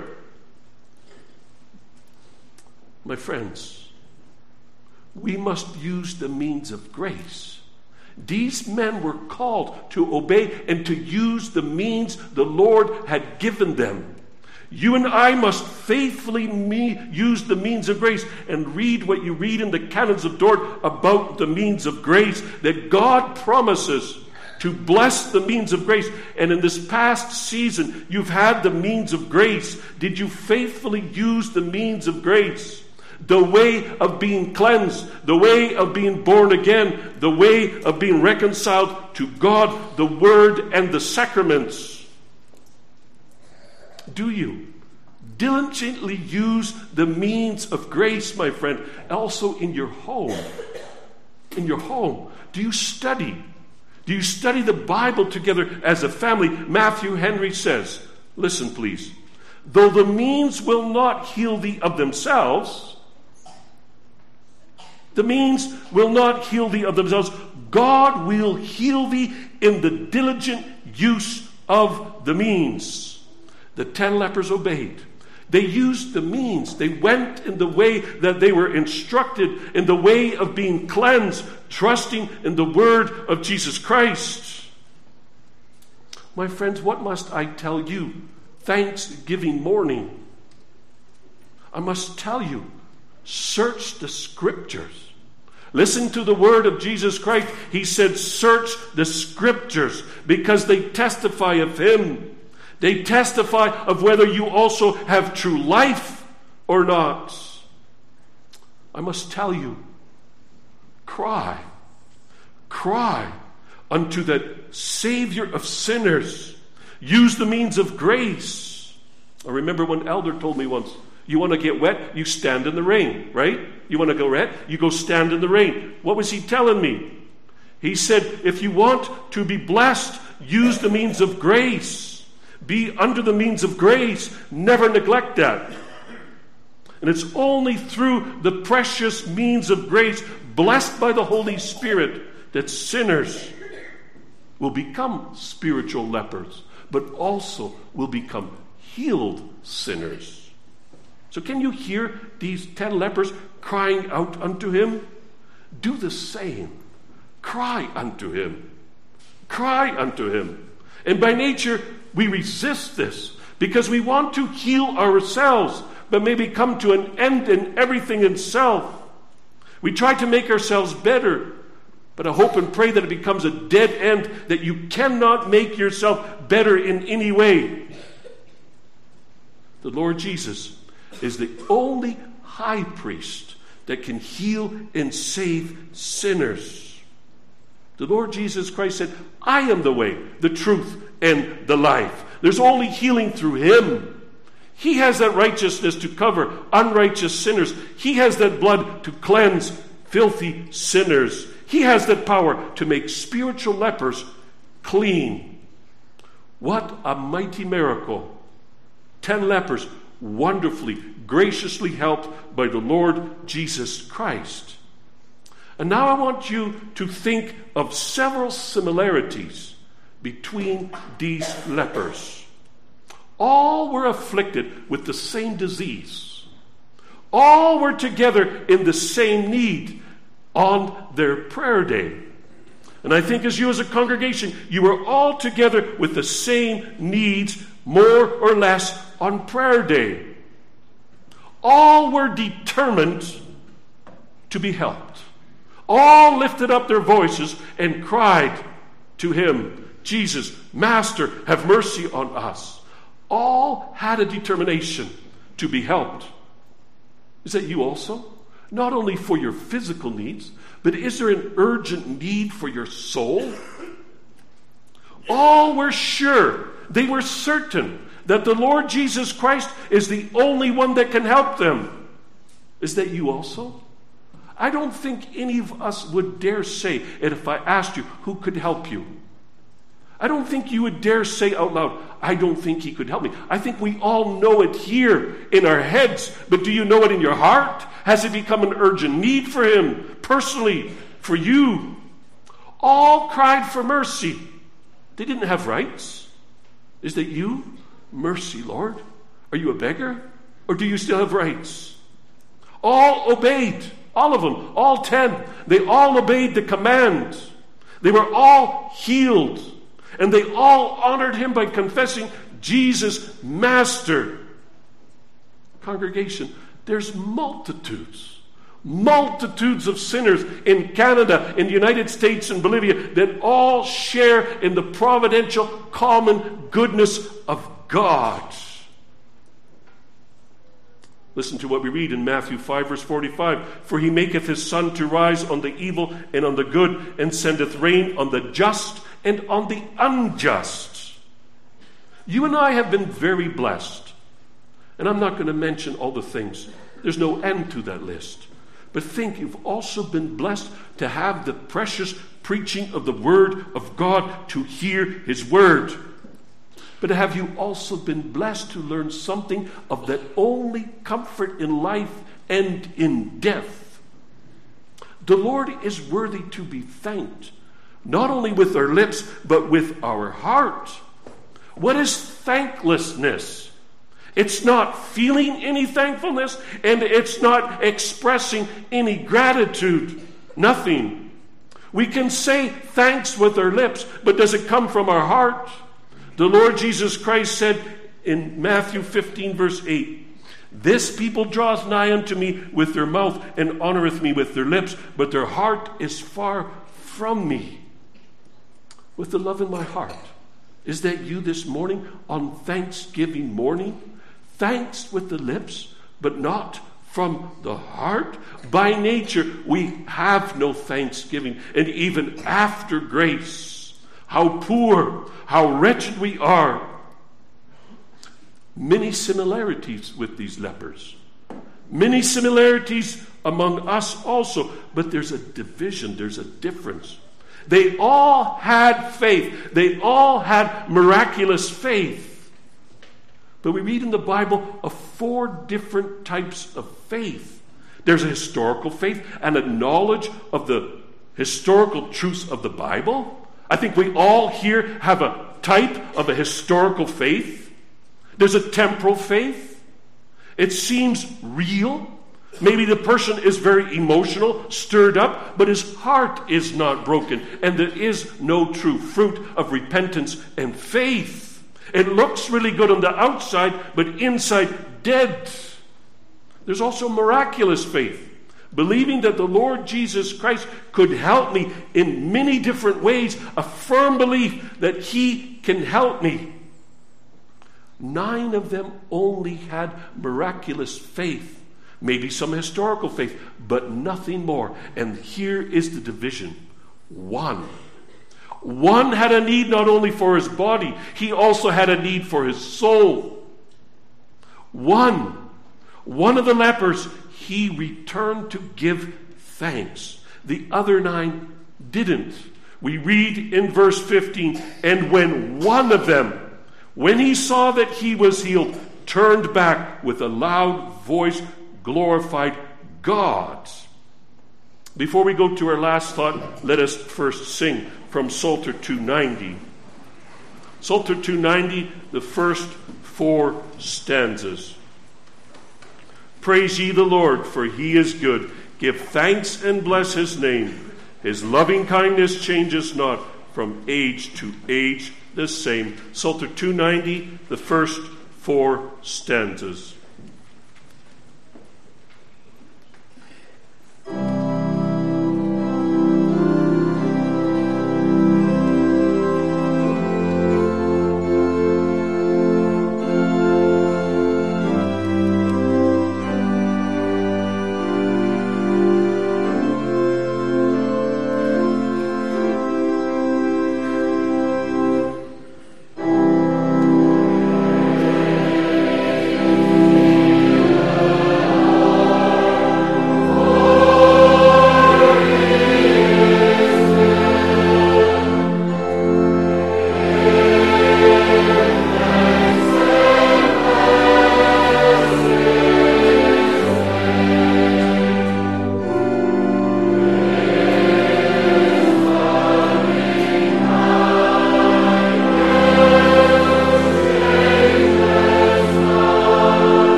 My friends, we must use the means of grace. These men were called to obey and to use the means the Lord had given them. You and I must faithfully use the means of grace, and read what you read in the canons of Dort about the means of grace, that God promises to bless the means of grace. And in this past season, you've had the means of grace. Did you faithfully use the means of grace? The way of being cleansed, the way of being born again, the way of being reconciled to God, the Word, and the sacraments. Do you diligently use the means of grace, my friend, also in your home? In your home. Do you study? Do you study the Bible together as a family? Matthew Henry says, listen please, though the means will not heal thee of themselves, the means will not heal thee of themselves, God will heal thee in the diligent use of the means. The 10 lepers obeyed. They used the means. They went in the way that they were instructed, in the way of being cleansed, trusting in the word of Jesus Christ. My friends, what must I tell you? Thanksgiving morning. I must tell you, search the Scriptures. Listen to the word of Jesus Christ. He said, search the Scriptures because they testify of Him. They testify of whether you also have true life or not. I must tell you, cry unto that Savior of sinners. Use the means of grace. I remember one elder told me once, you want to get wet, you stand in the rain, right? You want to go wet, you go stand in the rain. What was he telling me? He said, if you want to be blessed, use the means of grace. Be under the means of grace. Never neglect that. And it's only through the precious means of grace, blessed by the Holy Spirit, that sinners will become spiritual lepers, but also will become healed sinners. So can you hear these 10 lepers crying out unto Him? Do the same. Cry unto Him. Cry unto Him. And by nature, we resist this because we want to heal ourselves, but maybe come to an end in everything in self. We try to make ourselves better, but I hope and pray that it becomes a dead end, that you cannot make yourself better in any way. The Lord Jesus is the only high priest that can heal and save sinners. The Lord Jesus Christ said, I am the way, the truth, and the life. There's only healing through Him. He has that righteousness to cover unrighteous sinners. He has that blood to cleanse filthy sinners. He has that power to make spiritual lepers clean. What a mighty miracle. 10 lepers wonderfully, graciously helped by the Lord Jesus Christ. And now I want you to think of several similarities between these lepers. All were afflicted with the same disease. All were together in the same need on their prayer day. And I think as you as a congregation, you were all together with the same needs, more or less, on prayer day. All were determined to be helped. All lifted up their voices and cried to Him, Jesus, Master, have mercy on us. All had a determination to be helped. Is that you also? Not only for your physical needs, but is there an urgent need for your soul? All were sure, they were certain that the Lord Jesus Christ is the only one that can help them. Is that you also? I don't think any of us would dare say it if I asked you who could help you. I don't think you would dare say out loud, I don't think He could help me. I think we all know it here in our heads, but do you know it in your heart? Has it become an urgent need for Him, personally, for you? All cried for mercy. They didn't have rights. Is that you? Mercy, Lord. Are you a beggar? Or do you still have rights? All obeyed. All of them. All 10. They all obeyed the command. They were all healed. And they all honored Him by confessing Jesus, Master. Congregation, there's multitudes of sinners in Canada, in the United States, and Bolivia that all share in the providential, common goodness of God. Listen to what we read in Matthew 5, verse 45. For He maketh His sun to rise on the evil and on the good, and sendeth rain on the just and on the unjust. You and I have been very blessed. And I'm not going to mention all the things. There's no end to that list. But think, you've also been blessed to have the precious preaching of the Word of God, to hear His Word. But have you also been blessed to learn something of that only comfort in life and in death? The Lord is worthy to be thanked, not only with our lips, but with our heart. What is thanklessness? It's not feeling any thankfulness, and it's not expressing any gratitude. Nothing. We can say thanks with our lips, but does it come from our heart? The Lord Jesus Christ said in Matthew 15, verse 8, "This people draweth nigh unto me with their mouth, and honoreth me with their lips, but their heart is far from me." With the love in my heart. Is that you this morning on Thanksgiving morning? Thanks with the lips, but not from the heart? By nature, we have no thanksgiving. And even after grace, how poor, how wretched we are. Many similarities with these lepers. Many similarities among us also. But there's a division, there's a difference. They all had faith. They all had miraculous faith. But we read in the Bible of 4 different types of faith. There's a historical faith and a knowledge of the historical truths of the Bible. I think we all here have a type of a historical faith. There's a temporal faith. It seems real. Maybe the person is very emotional, stirred up, but his heart is not broken, and there is no true fruit of repentance and faith. It looks really good on the outside, but inside dead. There's also miraculous faith, believing that the Lord Jesus Christ could help me in many different ways, a firm belief that He can help me. 9 of them only had miraculous faith. Maybe some historical faith, but nothing more. And here is the division. 1 had a need not only for his body, he also had a need for his soul. One of the lepers, he returned to give thanks. The other 9 didn't. We read in verse 15, "And when one of them, when he saw that he was healed, turned back with a loud voice, glorified God." Before we go to our last thought, let us first sing from Psalter 290. Psalter 290, the first 4 stanzas. "Praise ye the Lord, for He is good. Give thanks and bless His name. His loving kindness changes not, from age to age the same." Psalter 290, the first 4 stanzas.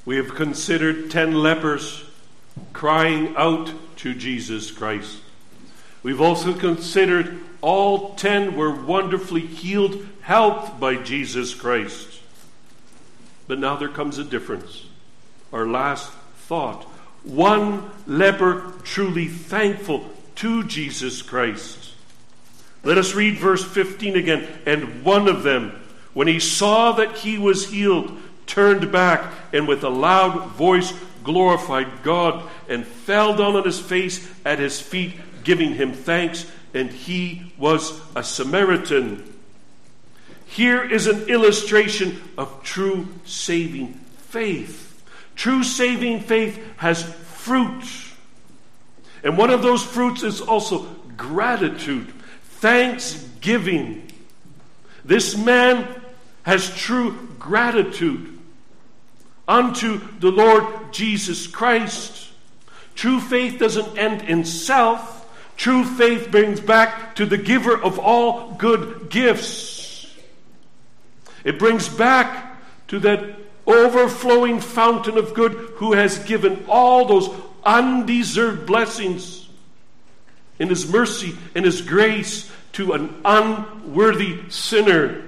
We have considered 10 lepers crying out to Jesus Christ. We've also considered all 10 were wonderfully healed, helped by Jesus Christ. But now there comes a difference. Our last thought. One leper truly thankful to Jesus Christ. Let us read verse 15 again. And one of them, when he saw that he was healed, turned back and with a loud voice glorified God and fell down on his face at his feet, giving him thanks. And he was a Samaritan. Here is an illustration of true saving faith. True saving faith has fruit. And one of those fruits is also gratitude, thanksgiving. This man has true gratitude unto the Lord Jesus Christ. True faith doesn't end in self. True faith brings back to the giver of all good gifts. It brings back to that overflowing fountain of good who has given all those undeserved blessings in his mercy and his grace to an unworthy sinner.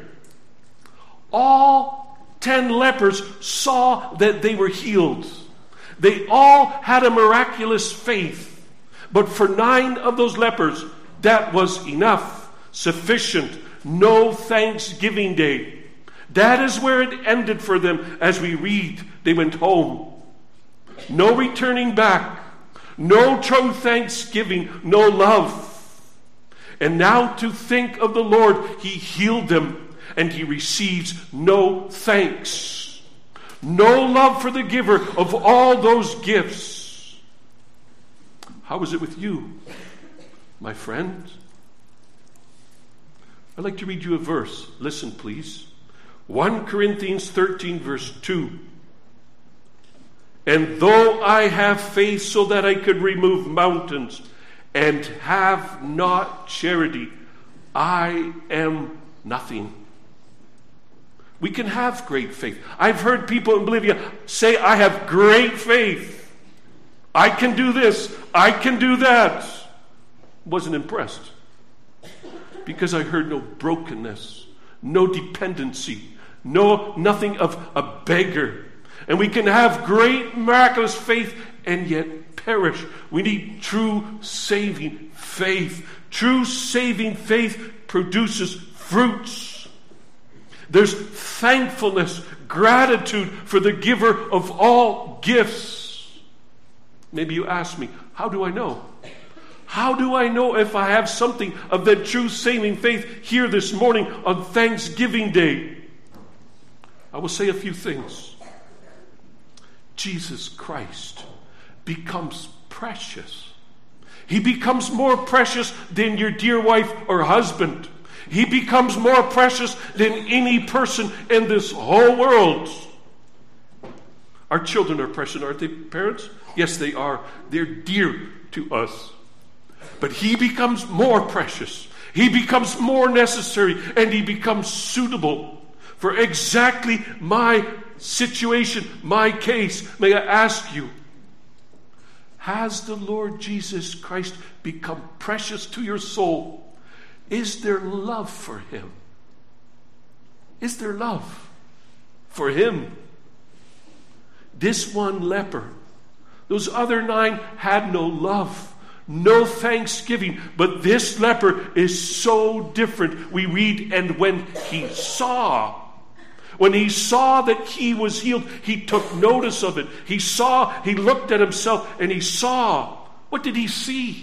All 10 lepers saw that they were healed. They all had a miraculous faith. But for 9 of those lepers, that was enough, sufficient. No Thanksgiving Day. That is where it ended for them. As we read, they went home. No returning back. No true thanksgiving. No love. And now to think of the Lord, he healed them and he receives no thanks. No love for the giver of all those gifts. How is it with you, my friend? I'd like to read you a verse. Listen, please. 1 Corinthians 13, verse 2. And though I have faith so that I could remove mountains and have not charity, I am nothing. We can have great faith. I've heard people in Bolivia say, I have great faith. I can do this. I can do that. Wasn't impressed. Because I heard no brokenness, no dependency, nothing of a beggar. And we can have great miraculous faith and yet perish. We need true saving faith. True saving faith produces fruits. There's thankfulness, gratitude for the giver of all gifts. Maybe you ask me, how do I know? How do I know if I have something of that true saving faith here this morning on Thanksgiving Day? I will say a few things. Jesus Christ becomes precious. He becomes more precious than your dear wife or husband. He becomes more precious than any person in this whole world. Our children are precious, aren't they, parents? Yes, they are. They're dear to us. But he becomes more precious. He becomes more necessary, and he becomes suitable for exactly my situation, my case. May I ask you, has the Lord Jesus Christ become precious to your soul? Is there love for him? Is there love for him? This one leper, those other 9 had no love, no thanksgiving, but this leper is so different. We read, and when he saw that he was healed, he took notice of it. He looked at himself and he saw. What did he see?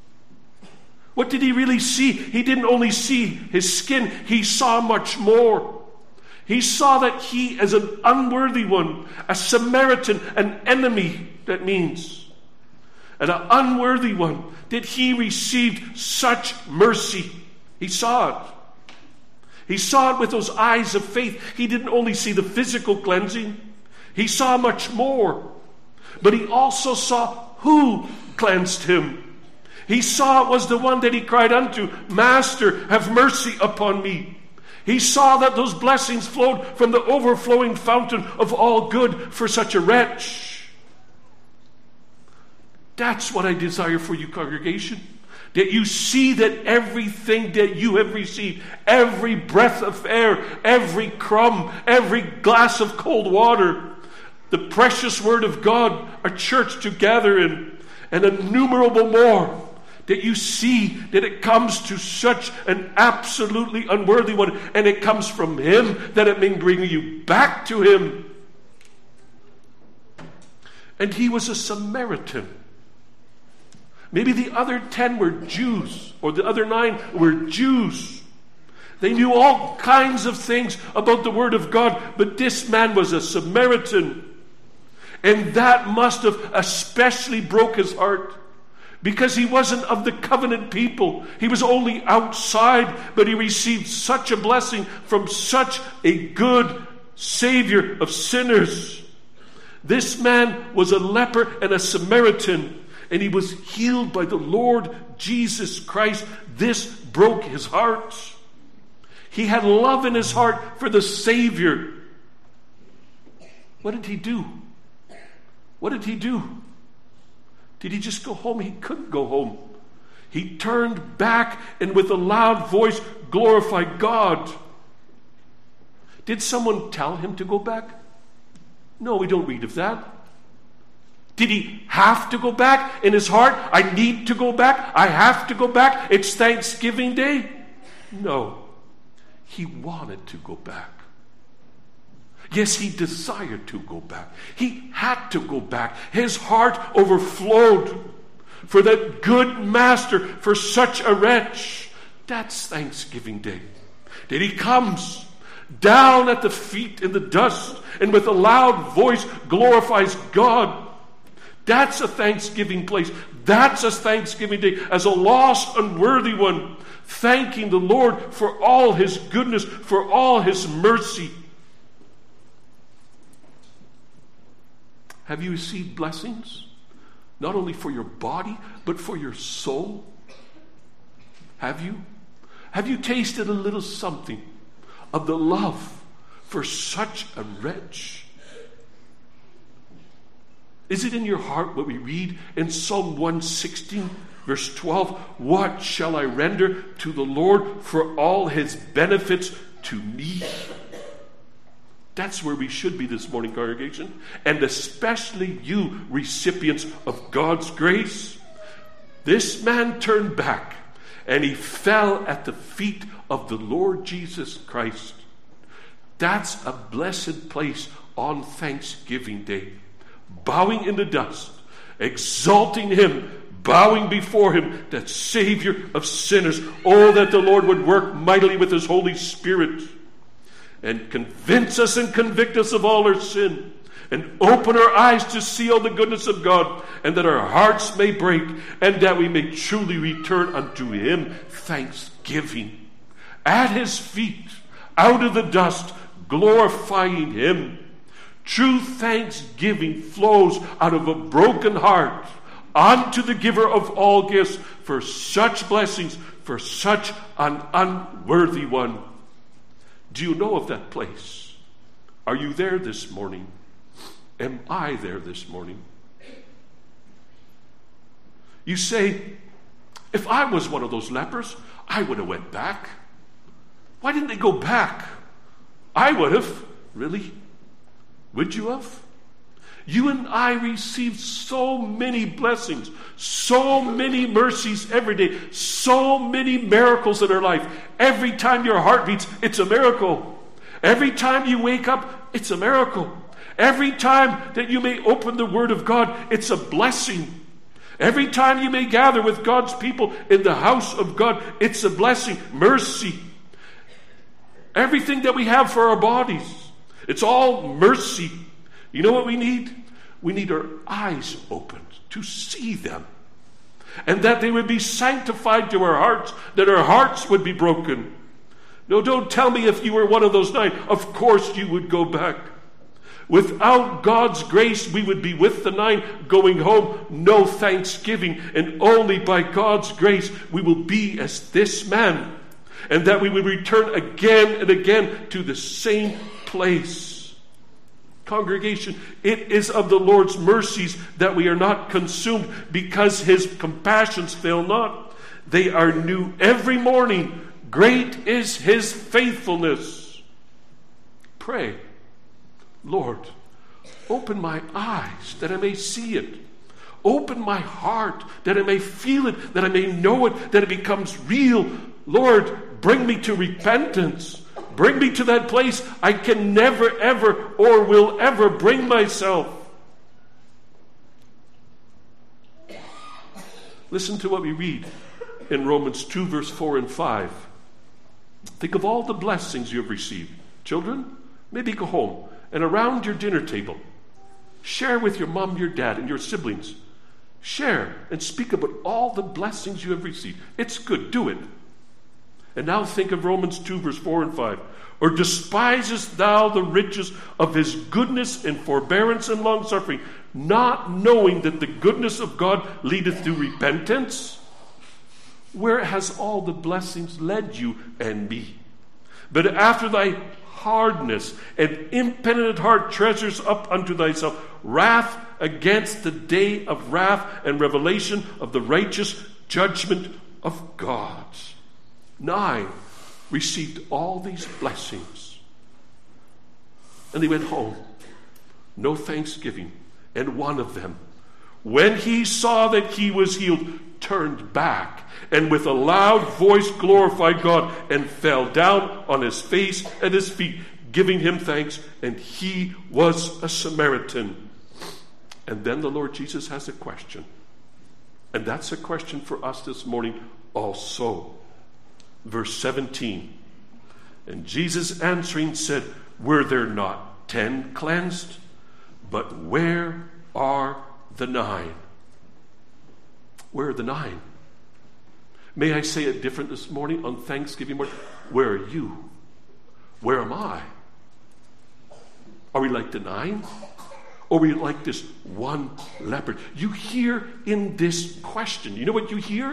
What did he really see? He didn't only see his skin, he saw much more. He saw that he, as an unworthy one, a Samaritan, an enemy, that means, and an unworthy one, that he received such mercy. He saw it. He saw it with those eyes of faith. He didn't only see the physical cleansing, he saw much more. But he also saw who cleansed him. He saw it was the one that he cried unto, Master, have mercy upon me. He saw that those blessings flowed from the overflowing fountain of all good for such a wretch. That's what I desire for you, congregation. That you see that everything that you have received, every breath of air, every crumb, every glass of cold water, the precious word of God, a church to gather in, and innumerable more, that you see that it comes to such an absolutely unworthy one, and it comes from Him, that it may bring you back to Him. And he was a Samaritan. Maybe the other 10 were Jews, or the other 9 were Jews. They knew all kinds of things about the Word of God, but this man was a Samaritan. And that must have especially broke his heart, because he wasn't of the covenant people. He was only outside, but he received such a blessing from such a good Savior of sinners. This man was a leper and a Samaritan, and he was healed by the Lord Jesus Christ. This broke his heart. He had love in his heart for the Savior. What did he do? What did he do? Did he just go home? He couldn't go home. He turned back and with a loud voice glorified God. Did someone tell him to go back? No, we don't read of that. Did he have to go back in his heart? I need to go back. I have to go back. It's Thanksgiving Day. No. He wanted to go back. Yes, he desired to go back. He had to go back. His heart overflowed for that good master, for such a wretch. That's Thanksgiving Day. That he comes down at the feet in the dust and with a loud voice glorifies God. That's a Thanksgiving place. That's a Thanksgiving Day as a lost, unworthy one, thanking the Lord for all His goodness, for all His mercy. Have you received blessings? Not only for your body, but for your soul? Have you? Have you tasted a little something of the love for such a wretch? Is it in your heart what we read in Psalm 116, verse 12? What shall I render to the Lord for all His benefits to me? That's where we should be this morning, congregation. And especially you, recipients of God's grace. This man turned back and he fell at the feet of the Lord Jesus Christ. That's a blessed place on Thanksgiving Day. Bowing in the dust, exalting Him, bowing before Him, that Savior of sinners. Oh, that the Lord would work mightily with His Holy Spirit and convince us and convict us of all our sin, and open our eyes to see all the goodness of God, and that our hearts may break, and that we may truly return unto Him thanksgiving. At His feet, out of the dust, glorifying Him. True thanksgiving flows out of a broken heart unto the giver of all gifts for such blessings, for such an unworthy one. Do you know of that place? Are you there this morning? Am I there this morning? You say, if I was one of those lepers, I would have went back. Why didn't they go back? I would have. Really? Would you have? You and I receive so many blessings, so many mercies every day, so many miracles in our life. Every time your heart beats, it's a miracle. Every time you wake up, it's a miracle. Every time that you may open the Word of God, it's a blessing. Every time you may gather with God's people in the house of God, it's a blessing, mercy. Everything that we have for our bodies, it's all mercy. You know what we need? We need our eyes opened to see them. And that they would be sanctified to our hearts, that our hearts would be broken. No, don't tell me if you were one of those 9. Of course you would go back. Without God's grace, we would be with the 9 going home, no thanksgiving. And only by God's grace, we will be as this man. and that we would return again and again to the same place. Congregation, it is of the Lord's mercies that we are not consumed, because his compassions fail not. They are new every morning. Great is his faithfulness. Pray, Lord, open my eyes that I may see it. Open my heart that I may feel it, that I may know it, that it becomes real. Lord, bring me to repentance. Bring me to that place I can never, ever, or will ever bring myself. Listen to what we read in Romans 2, verse 4 and 5. Think of all the blessings you have received. Children, maybe go home and around your dinner table, share with your mom, your dad, and your siblings. Share and speak about all the blessings you have received. It's good. Do it. And now think of Romans 2, verse 4 and 5. Or despisest thou the riches of his goodness and forbearance and longsuffering, not knowing that the goodness of God leadeth to repentance? Where has all the blessings led you and me? But after thy hardness and impenitent heart treasures up unto thyself wrath against the day of wrath and revelation of the righteous judgment of God. 9 received all these blessings, and they went home. No thanksgiving. And one of them, when he saw that he was healed, turned back, and with a loud voice glorified God, and fell down on his face at his feet, giving him thanks. And he was a Samaritan. And then the Lord Jesus has a question. And that's a question for us this morning also. Verse 17. And Jesus answering said, were there not 10 cleansed? But where are the 9? Where are the 9? May I say it different this morning on Thanksgiving morning? Where are you? Where am I? Are we like the 9? Or are we like this one leper? You hear in this question, you know what you hear?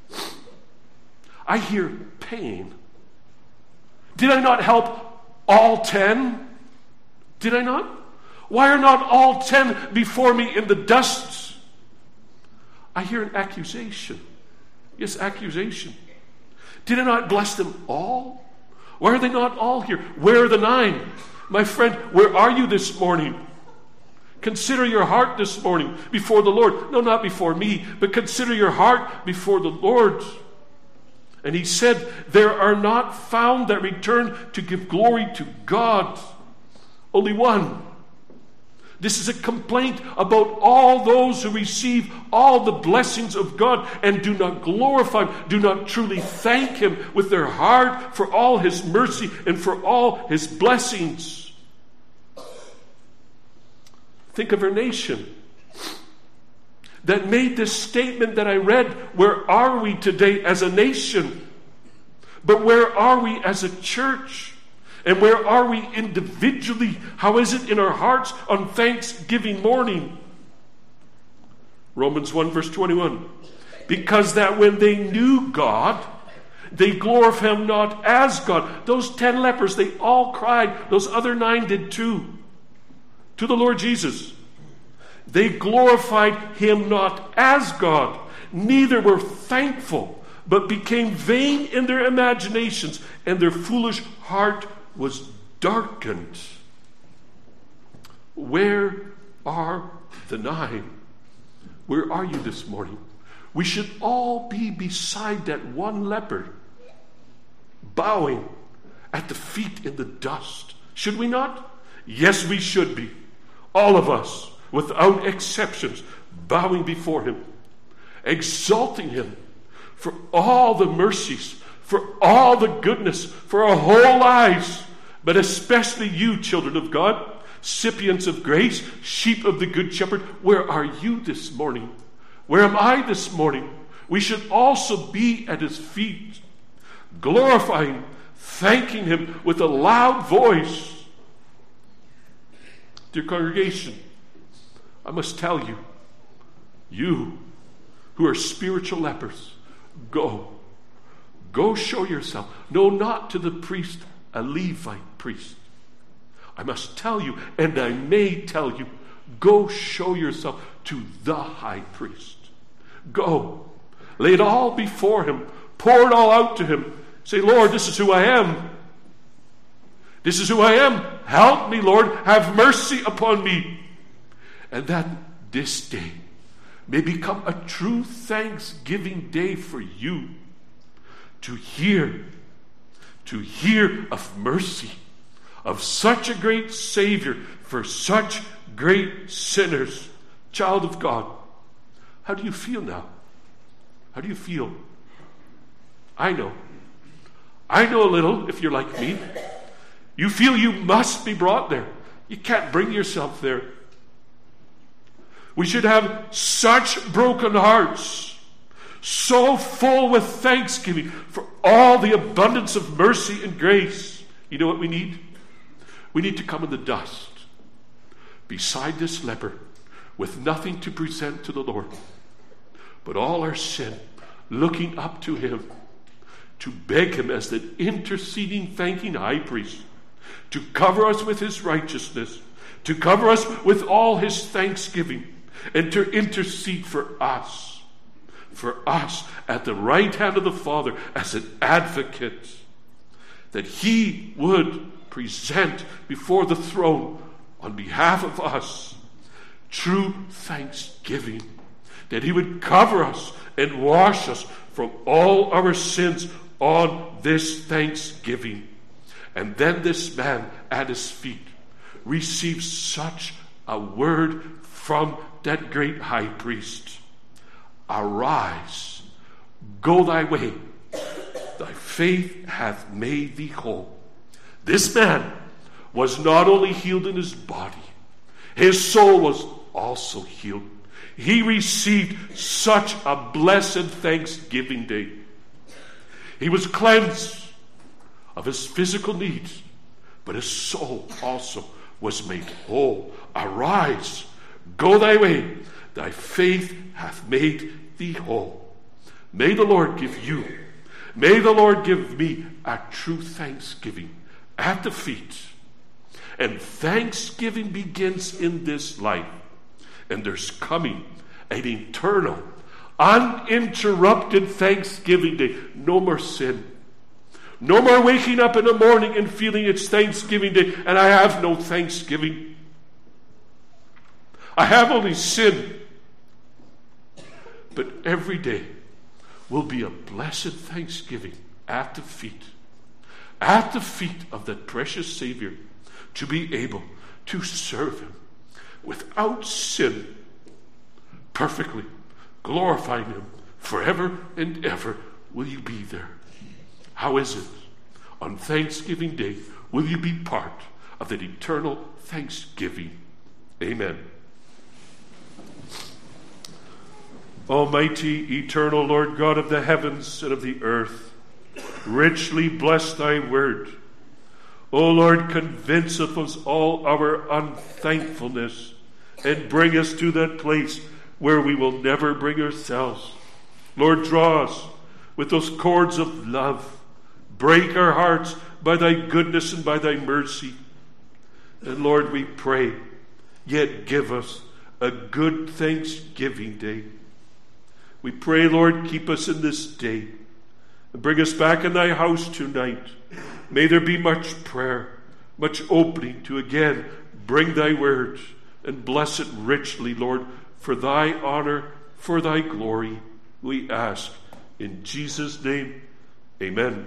I hear pain. Did I not help all 10? Did I not? Why are not all 10 before me in the dust? I hear an accusation. Yes, accusation. Did I not bless them all? Why are they not all here? Where are the 9? My friend, where are you this morning? Consider your heart this morning before the Lord. No, not before me, but consider your heart before the Lord. And he said, there are not found that return to give glory to God. Only one. This is a complaint about all those who receive all the blessings of God and do not glorify him, do not truly thank him with their heart for all his mercy and for all his blessings. Think of our nation that made this statement that I read. Where are we today as a nation? But where are we as a church? And where are we individually? How is it in our hearts on Thanksgiving morning? Romans 1 verse 21. Because that when they knew God, they glorified him not as God. Those 10 lepers, they all cried. Those other 9 did too. To the Lord Jesus. They glorified him not as God, neither were thankful, but became vain in their imaginations, and their foolish heart was darkened. Where are the 9? Where are you this morning? We should all be beside that one leper, bowing at the feet in the dust. Should we not? Yes, we should be. All of us, without exceptions, bowing before him, exalting him for all the mercies, for all the goodness, for our whole lives, but especially you, children of God, recipients of grace, sheep of the Good Shepherd. Where are you this morning? Where am I this morning? We should also be at his feet, glorifying, thanking him with a loud voice. Dear congregation, I must tell you, you who are spiritual lepers, go Go show yourself. No, not to the priest, a Levite priest. I must tell you, and I may tell you, go show yourself to the high priest. Go. Lay it all before him. Pour it all out to him. Say, Lord, this is who I am. This is who I am. Help me, Lord. Have mercy upon me. And that this day may become a true Thanksgiving day for you. To hear of mercy, of such a great Savior for such great sinners. Child of God, how do you feel now? How do you feel? I know a little, if you're like me. You feel you must be brought there. You can't bring yourself there. We should have such broken hearts, so full with thanksgiving for all the abundance of mercy and grace. You know what we need? We need to come in the dust beside this leper with nothing to present to the Lord but all our sin, looking up to him, to beg him as the interceding, thanking high priest, to cover us with his righteousness, to cover us with all his thanksgiving, and to intercede for us at the right hand of the Father as an advocate, that he would present before the throne on behalf of us true thanksgiving, that he would cover us and wash us from all our sins on this Thanksgiving. And then this man at his feet receives such a word from that great high priest. Arise, go thy way, thy faith hath made thee whole. This man was not only healed in his body, his soul was also healed. He received such a blessed Thanksgiving day. He was cleansed of his physical needs, but his soul also was made whole. Arise, go thy way, thy faith hath made thee whole. May the Lord give you, may the Lord give me a true thanksgiving at the feet. And thanksgiving begins in this life. And there's coming an eternal, uninterrupted Thanksgiving day. No more sin. No more waking up in the morning and feeling it's Thanksgiving day and I have no thanksgiving. I have only sin. But every day will be a blessed Thanksgiving at the feet of that precious Savior, to be able to serve him without sin, perfectly, glorifying him forever and ever. Will you be there? How is it? On Thanksgiving Day, will you be part of that eternal thanksgiving? Amen. Almighty, eternal Lord God of the heavens and of the earth, richly bless thy word. O Lord, convince of us all our unthankfulness and bring us to that place where we will never bring ourselves. Lord, draw us with those cords of love. Break our hearts by thy goodness and by thy mercy. And Lord, we pray, yet give us a good Thanksgiving day. We pray, Lord, keep us in this day and bring us back in thy house tonight. May there be much prayer, much opening to again bring thy word and bless it richly, Lord, for thy honor, for thy glory, we ask. In Jesus' name, amen.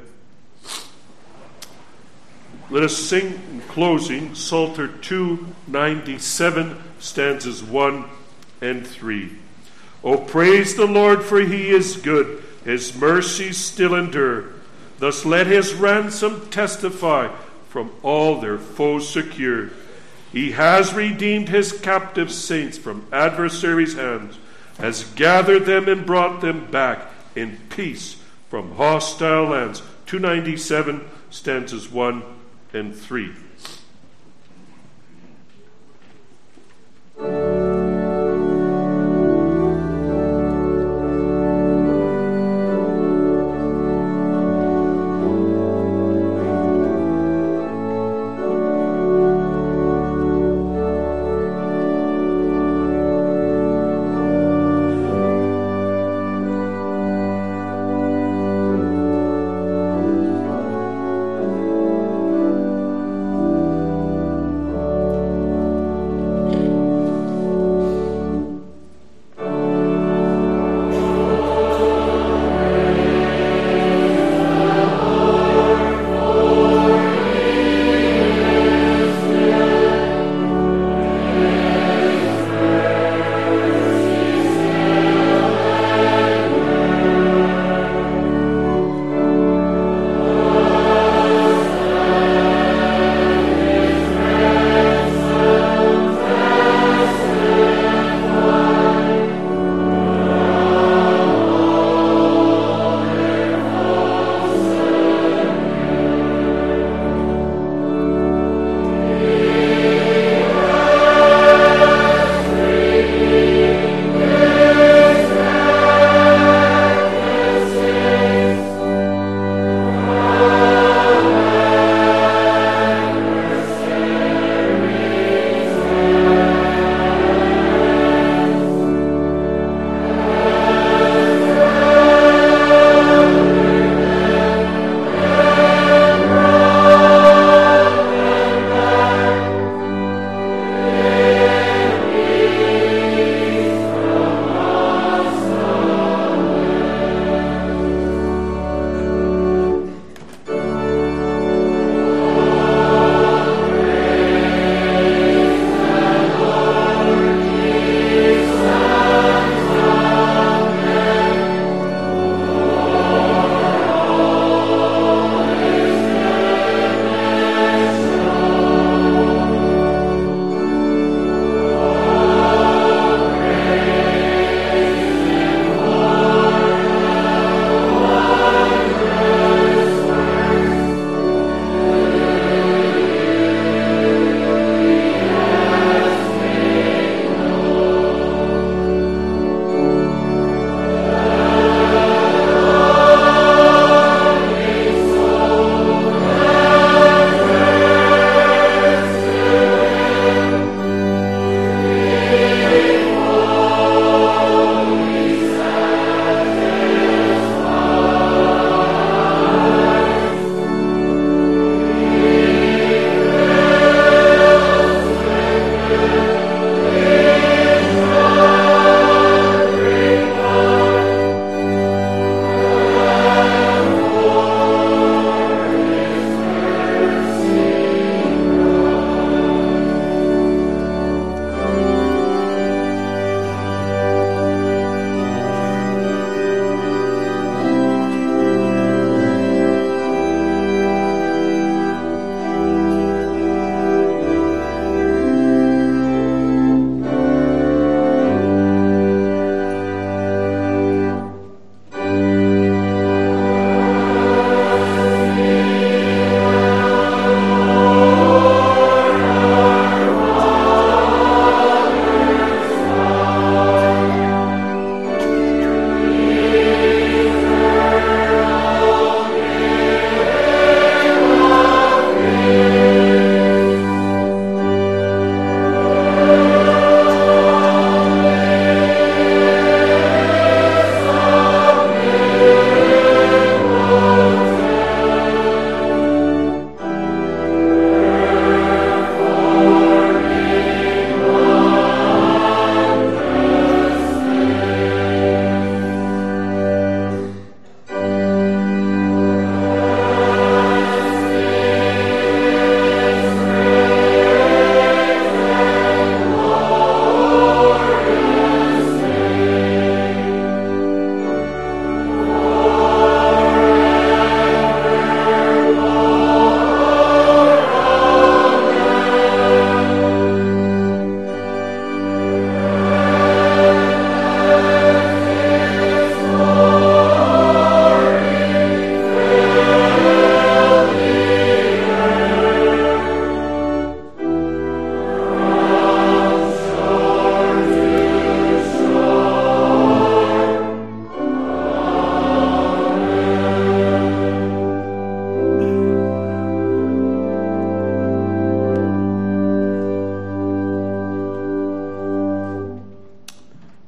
Let us sing in closing Psalter 297, stanzas 1 and 3. O praise the Lord, for he is good, his mercies still endure. Thus let his ransom testify, from all their foes secure. He has redeemed his captive saints from adversaries' hands, has gathered them and brought them back in peace from hostile lands. 297, stanzas 1 and 3.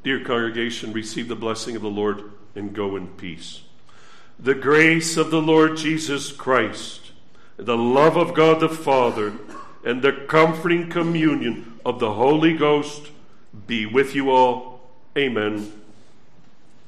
Dear congregation, receive the blessing of the Lord and go in peace. The grace of the Lord Jesus Christ, the love of God the Father, and the comforting communion of the Holy Ghost be with you all. Amen.